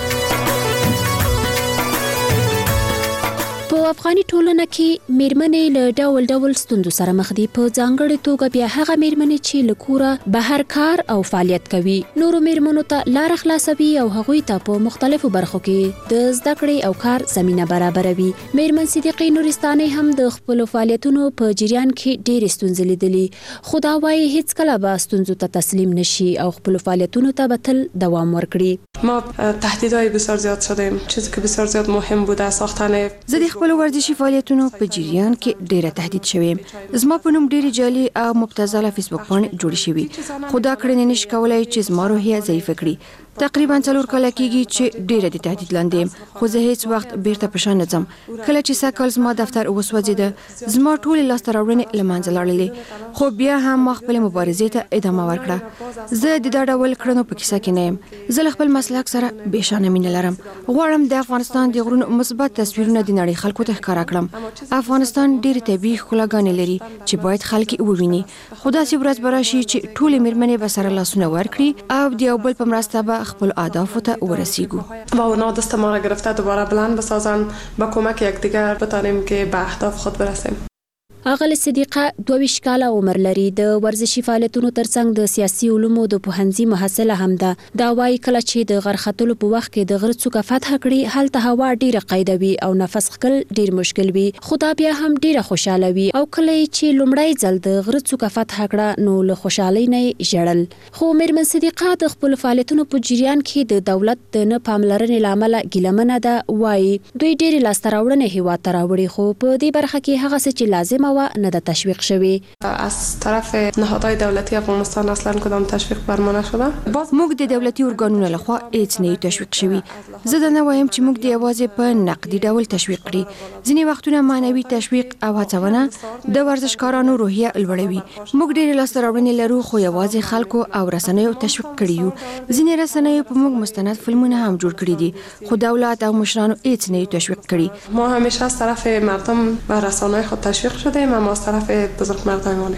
Speaker 4: په افغاني ټولنه کې میرمنې له ډول ډول ستونزو سره مخ دي. په ځانګړي توګه بیا هغه میرمنې چې له کوره بهر کار او فعالیت کوي نورو میرمنو ته لار خلاصوي او هغوی ته په مختلفو برخو کې د زده کړې او کار زمينه برابروي. میرمن صدیقه نورستاني هم د خپل فعالیتونو په جریان کې ډېر ستونزې لیدلې خو دا وايي هیڅ کله به ستونزو ته تسلیم نشي او خپل فعالیتونو ته به تل دوام ورکړي.
Speaker 2: ما تهدیدهای بسیار زیاد شدیم. چیزی که بسیار زیاد مهم بوده ساختن
Speaker 15: زه خپل ورزشي فعالیتونو په جریان کې ډیره تهدید شوم. زما په نوم ډیره جعلي او مبتذله فیسبوک باندې جوړ شوی. خو دا کړنې نش کولای چې زما روحیه ضعیف کړي. تقریبا څلور کاله کېږي چې ډیره د تهدید لاندې یم خو زه هیڅ وخت بیرته په شان نه ځم. کله چې سکل زما دفتر وسوځېده زما ټول لاسته راوړنې له منځه لاړلې خو بیا هم ما خپل مبارزې ته ادامه ورکړه. زه د دا ډول کړنو په کیسه کې نه یم. زه خپل مسلک سره بېشانه مینه لرم. غواړم د افغانستان د غرونو مثبت تصویرونه د نړۍ خلکو ته ښکاره کړم. افغانستان ډېر طبیعي ښکلاګانې لري چې باید خلک یې وویني. خو داسې ورځ به راشي چې ټولې میرمنې به سره لاسونه ورکړي او د یو بل په مرسته به خپل اهدافو ته ورسیږو.
Speaker 2: و اونا دست ما را گرفته دوباره بلند بسازن با کمک یکدیگر بتانیم که به اهداف خود برسیم.
Speaker 4: اغل صدیقه دوه کاله عمر لري. د ورزشي فعالیتونو ترڅنګ د سیاسي علومو د پوهنځي محصله هم ده. دا وايي کله چې د غرختلو په وخت کې د غر څوکه فتح کړي هلته هوا ډیره قیدوي او نفس خکل ډیر مشکل وي خو دا بیا هم ډیره خوشاله وي او کله چې لومړی ځل د غر څوکه فتح کړه نو له خوشحالۍ نه ژړل. خو میرمن صدیقه د خپل فعالیتونو په جریان کې د دولت د نه پاملرنې لامل ګیلمنه ده. وايي دوی ډیر لاسته راوړنې هیواد ته راوړي خو په دې برخه کې هغه څه چې لازم و نه د تشویق شوی.
Speaker 2: از طرف نهادهای دولتی افغانستان اصلا کدام تشویق بر ما نشده.
Speaker 15: موږ د دولتي ارګانونو لخوا هیڅ نه تشویق شوی. زه دا نه وایم چې موږ د یوازې په نقدي ډول تشویق کړي. ځینې وختونه معنوي تشویق او هڅونه د ورزشکارانو روحیه لوړوي. موږ ډېر لاسته راوړنې لرو خو یوازې خلکو او رسنیو تشویق کړي یو. ځینې رسنیو په موږ مستند فلمونه هم جوړ کړي دي خو دولت او مشرانو هیڅ نه تشویق کړي.
Speaker 2: ما همیشه از طرف مردم و رسانه‌های خود تشویق شدیم اما از طرف بزرگ مردمانه.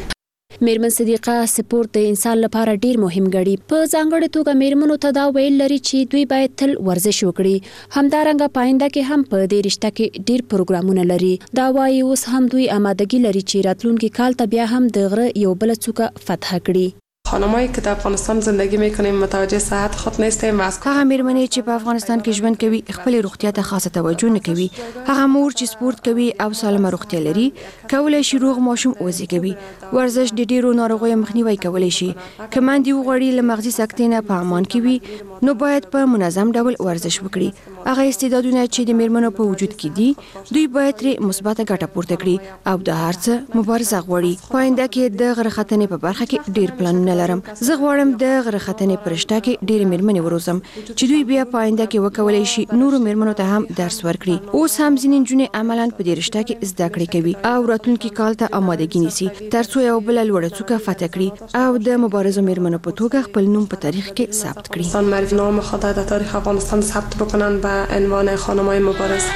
Speaker 4: میرمن صدیقه سپورت د انسان لپاره ډیر مهم ګڼي. په ځانګړې توګه میرمنو ته دا ویل لري چې دوی باید تل ورزش وکړي. همدارنګه پاینده کې هم په دې رشته کې ډیر پروګرامونه لري. دا وايي اوس هم دوی آمادګي لري چې راتلونکي کال ته بیا هم د غره یو بل څوکه فتح کړي.
Speaker 2: خانمایی که در افغانستان زندگی میکنیم متوجه صحت خود نیستیم.
Speaker 15: هغه میرمنې چې په افغانستان کې ژوند کوي خپل روغتیا ته خاصه توجه نه کوي. هغه مور چې سپورت کوي او سالمه روغتیا لري کولای شي روغ ماشوم وزېږوي. ورزش د ډیرو ناروغیو مخنیوي کولی شي. که میندې وغواړي له مغزي سکتې نه په امان کې وي نو باید په منظم ډول ورزش وکړي. هغه استعدادونه چې د میرمنو په وجود کې دي دوی باید ترې مثبته ګټه پورته کړي او د هر څه مبارزه غواړي. پاینده کې د غره ختنې په برخه کې ډیر پلانونه لرم. زه غواړم د غره ختنې پرشته کې ډېر میرمنې وروزم چې دوی بیا پاینده کې وکولای شي نورو میرمنو ته هم درس ورکړي. اوس هم ځینې نجونې عملاً په دې رشته کې زده کړې کوي او راتلونکي کال ته آمادګي نیسي ترڅو یو بل لوړه څوکه فتح کړي او د مبارزو میرمنو په توګه خپل نوم په تاریخ کې ثبت کړي.
Speaker 2: معرفی نام خود در تاریخ افغانستان ثبت بکنن به عنوان خانمای مبارز.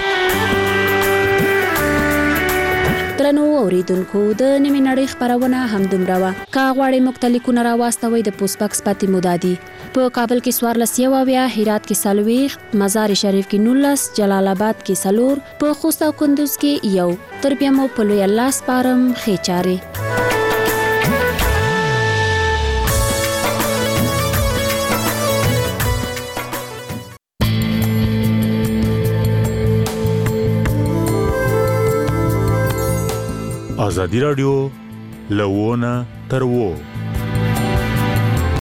Speaker 4: درنو اوریدونکو د نیمه نړۍ خبرونه هم دومره وه. که غواړئ موږ ته لیکونه راواستوئ د پوسټ باکس پاتې مودادي په کابل کې څوارلس یو اویا، هرات کې څلوېښت، مزار شریف کې نولس، جلال آباد کې څلور، په خوست او کندوز کې یو. تر بیا مو په لوی الله سپارم ښې چارې.
Speaker 6: ازادي راډیو لوونه تر وو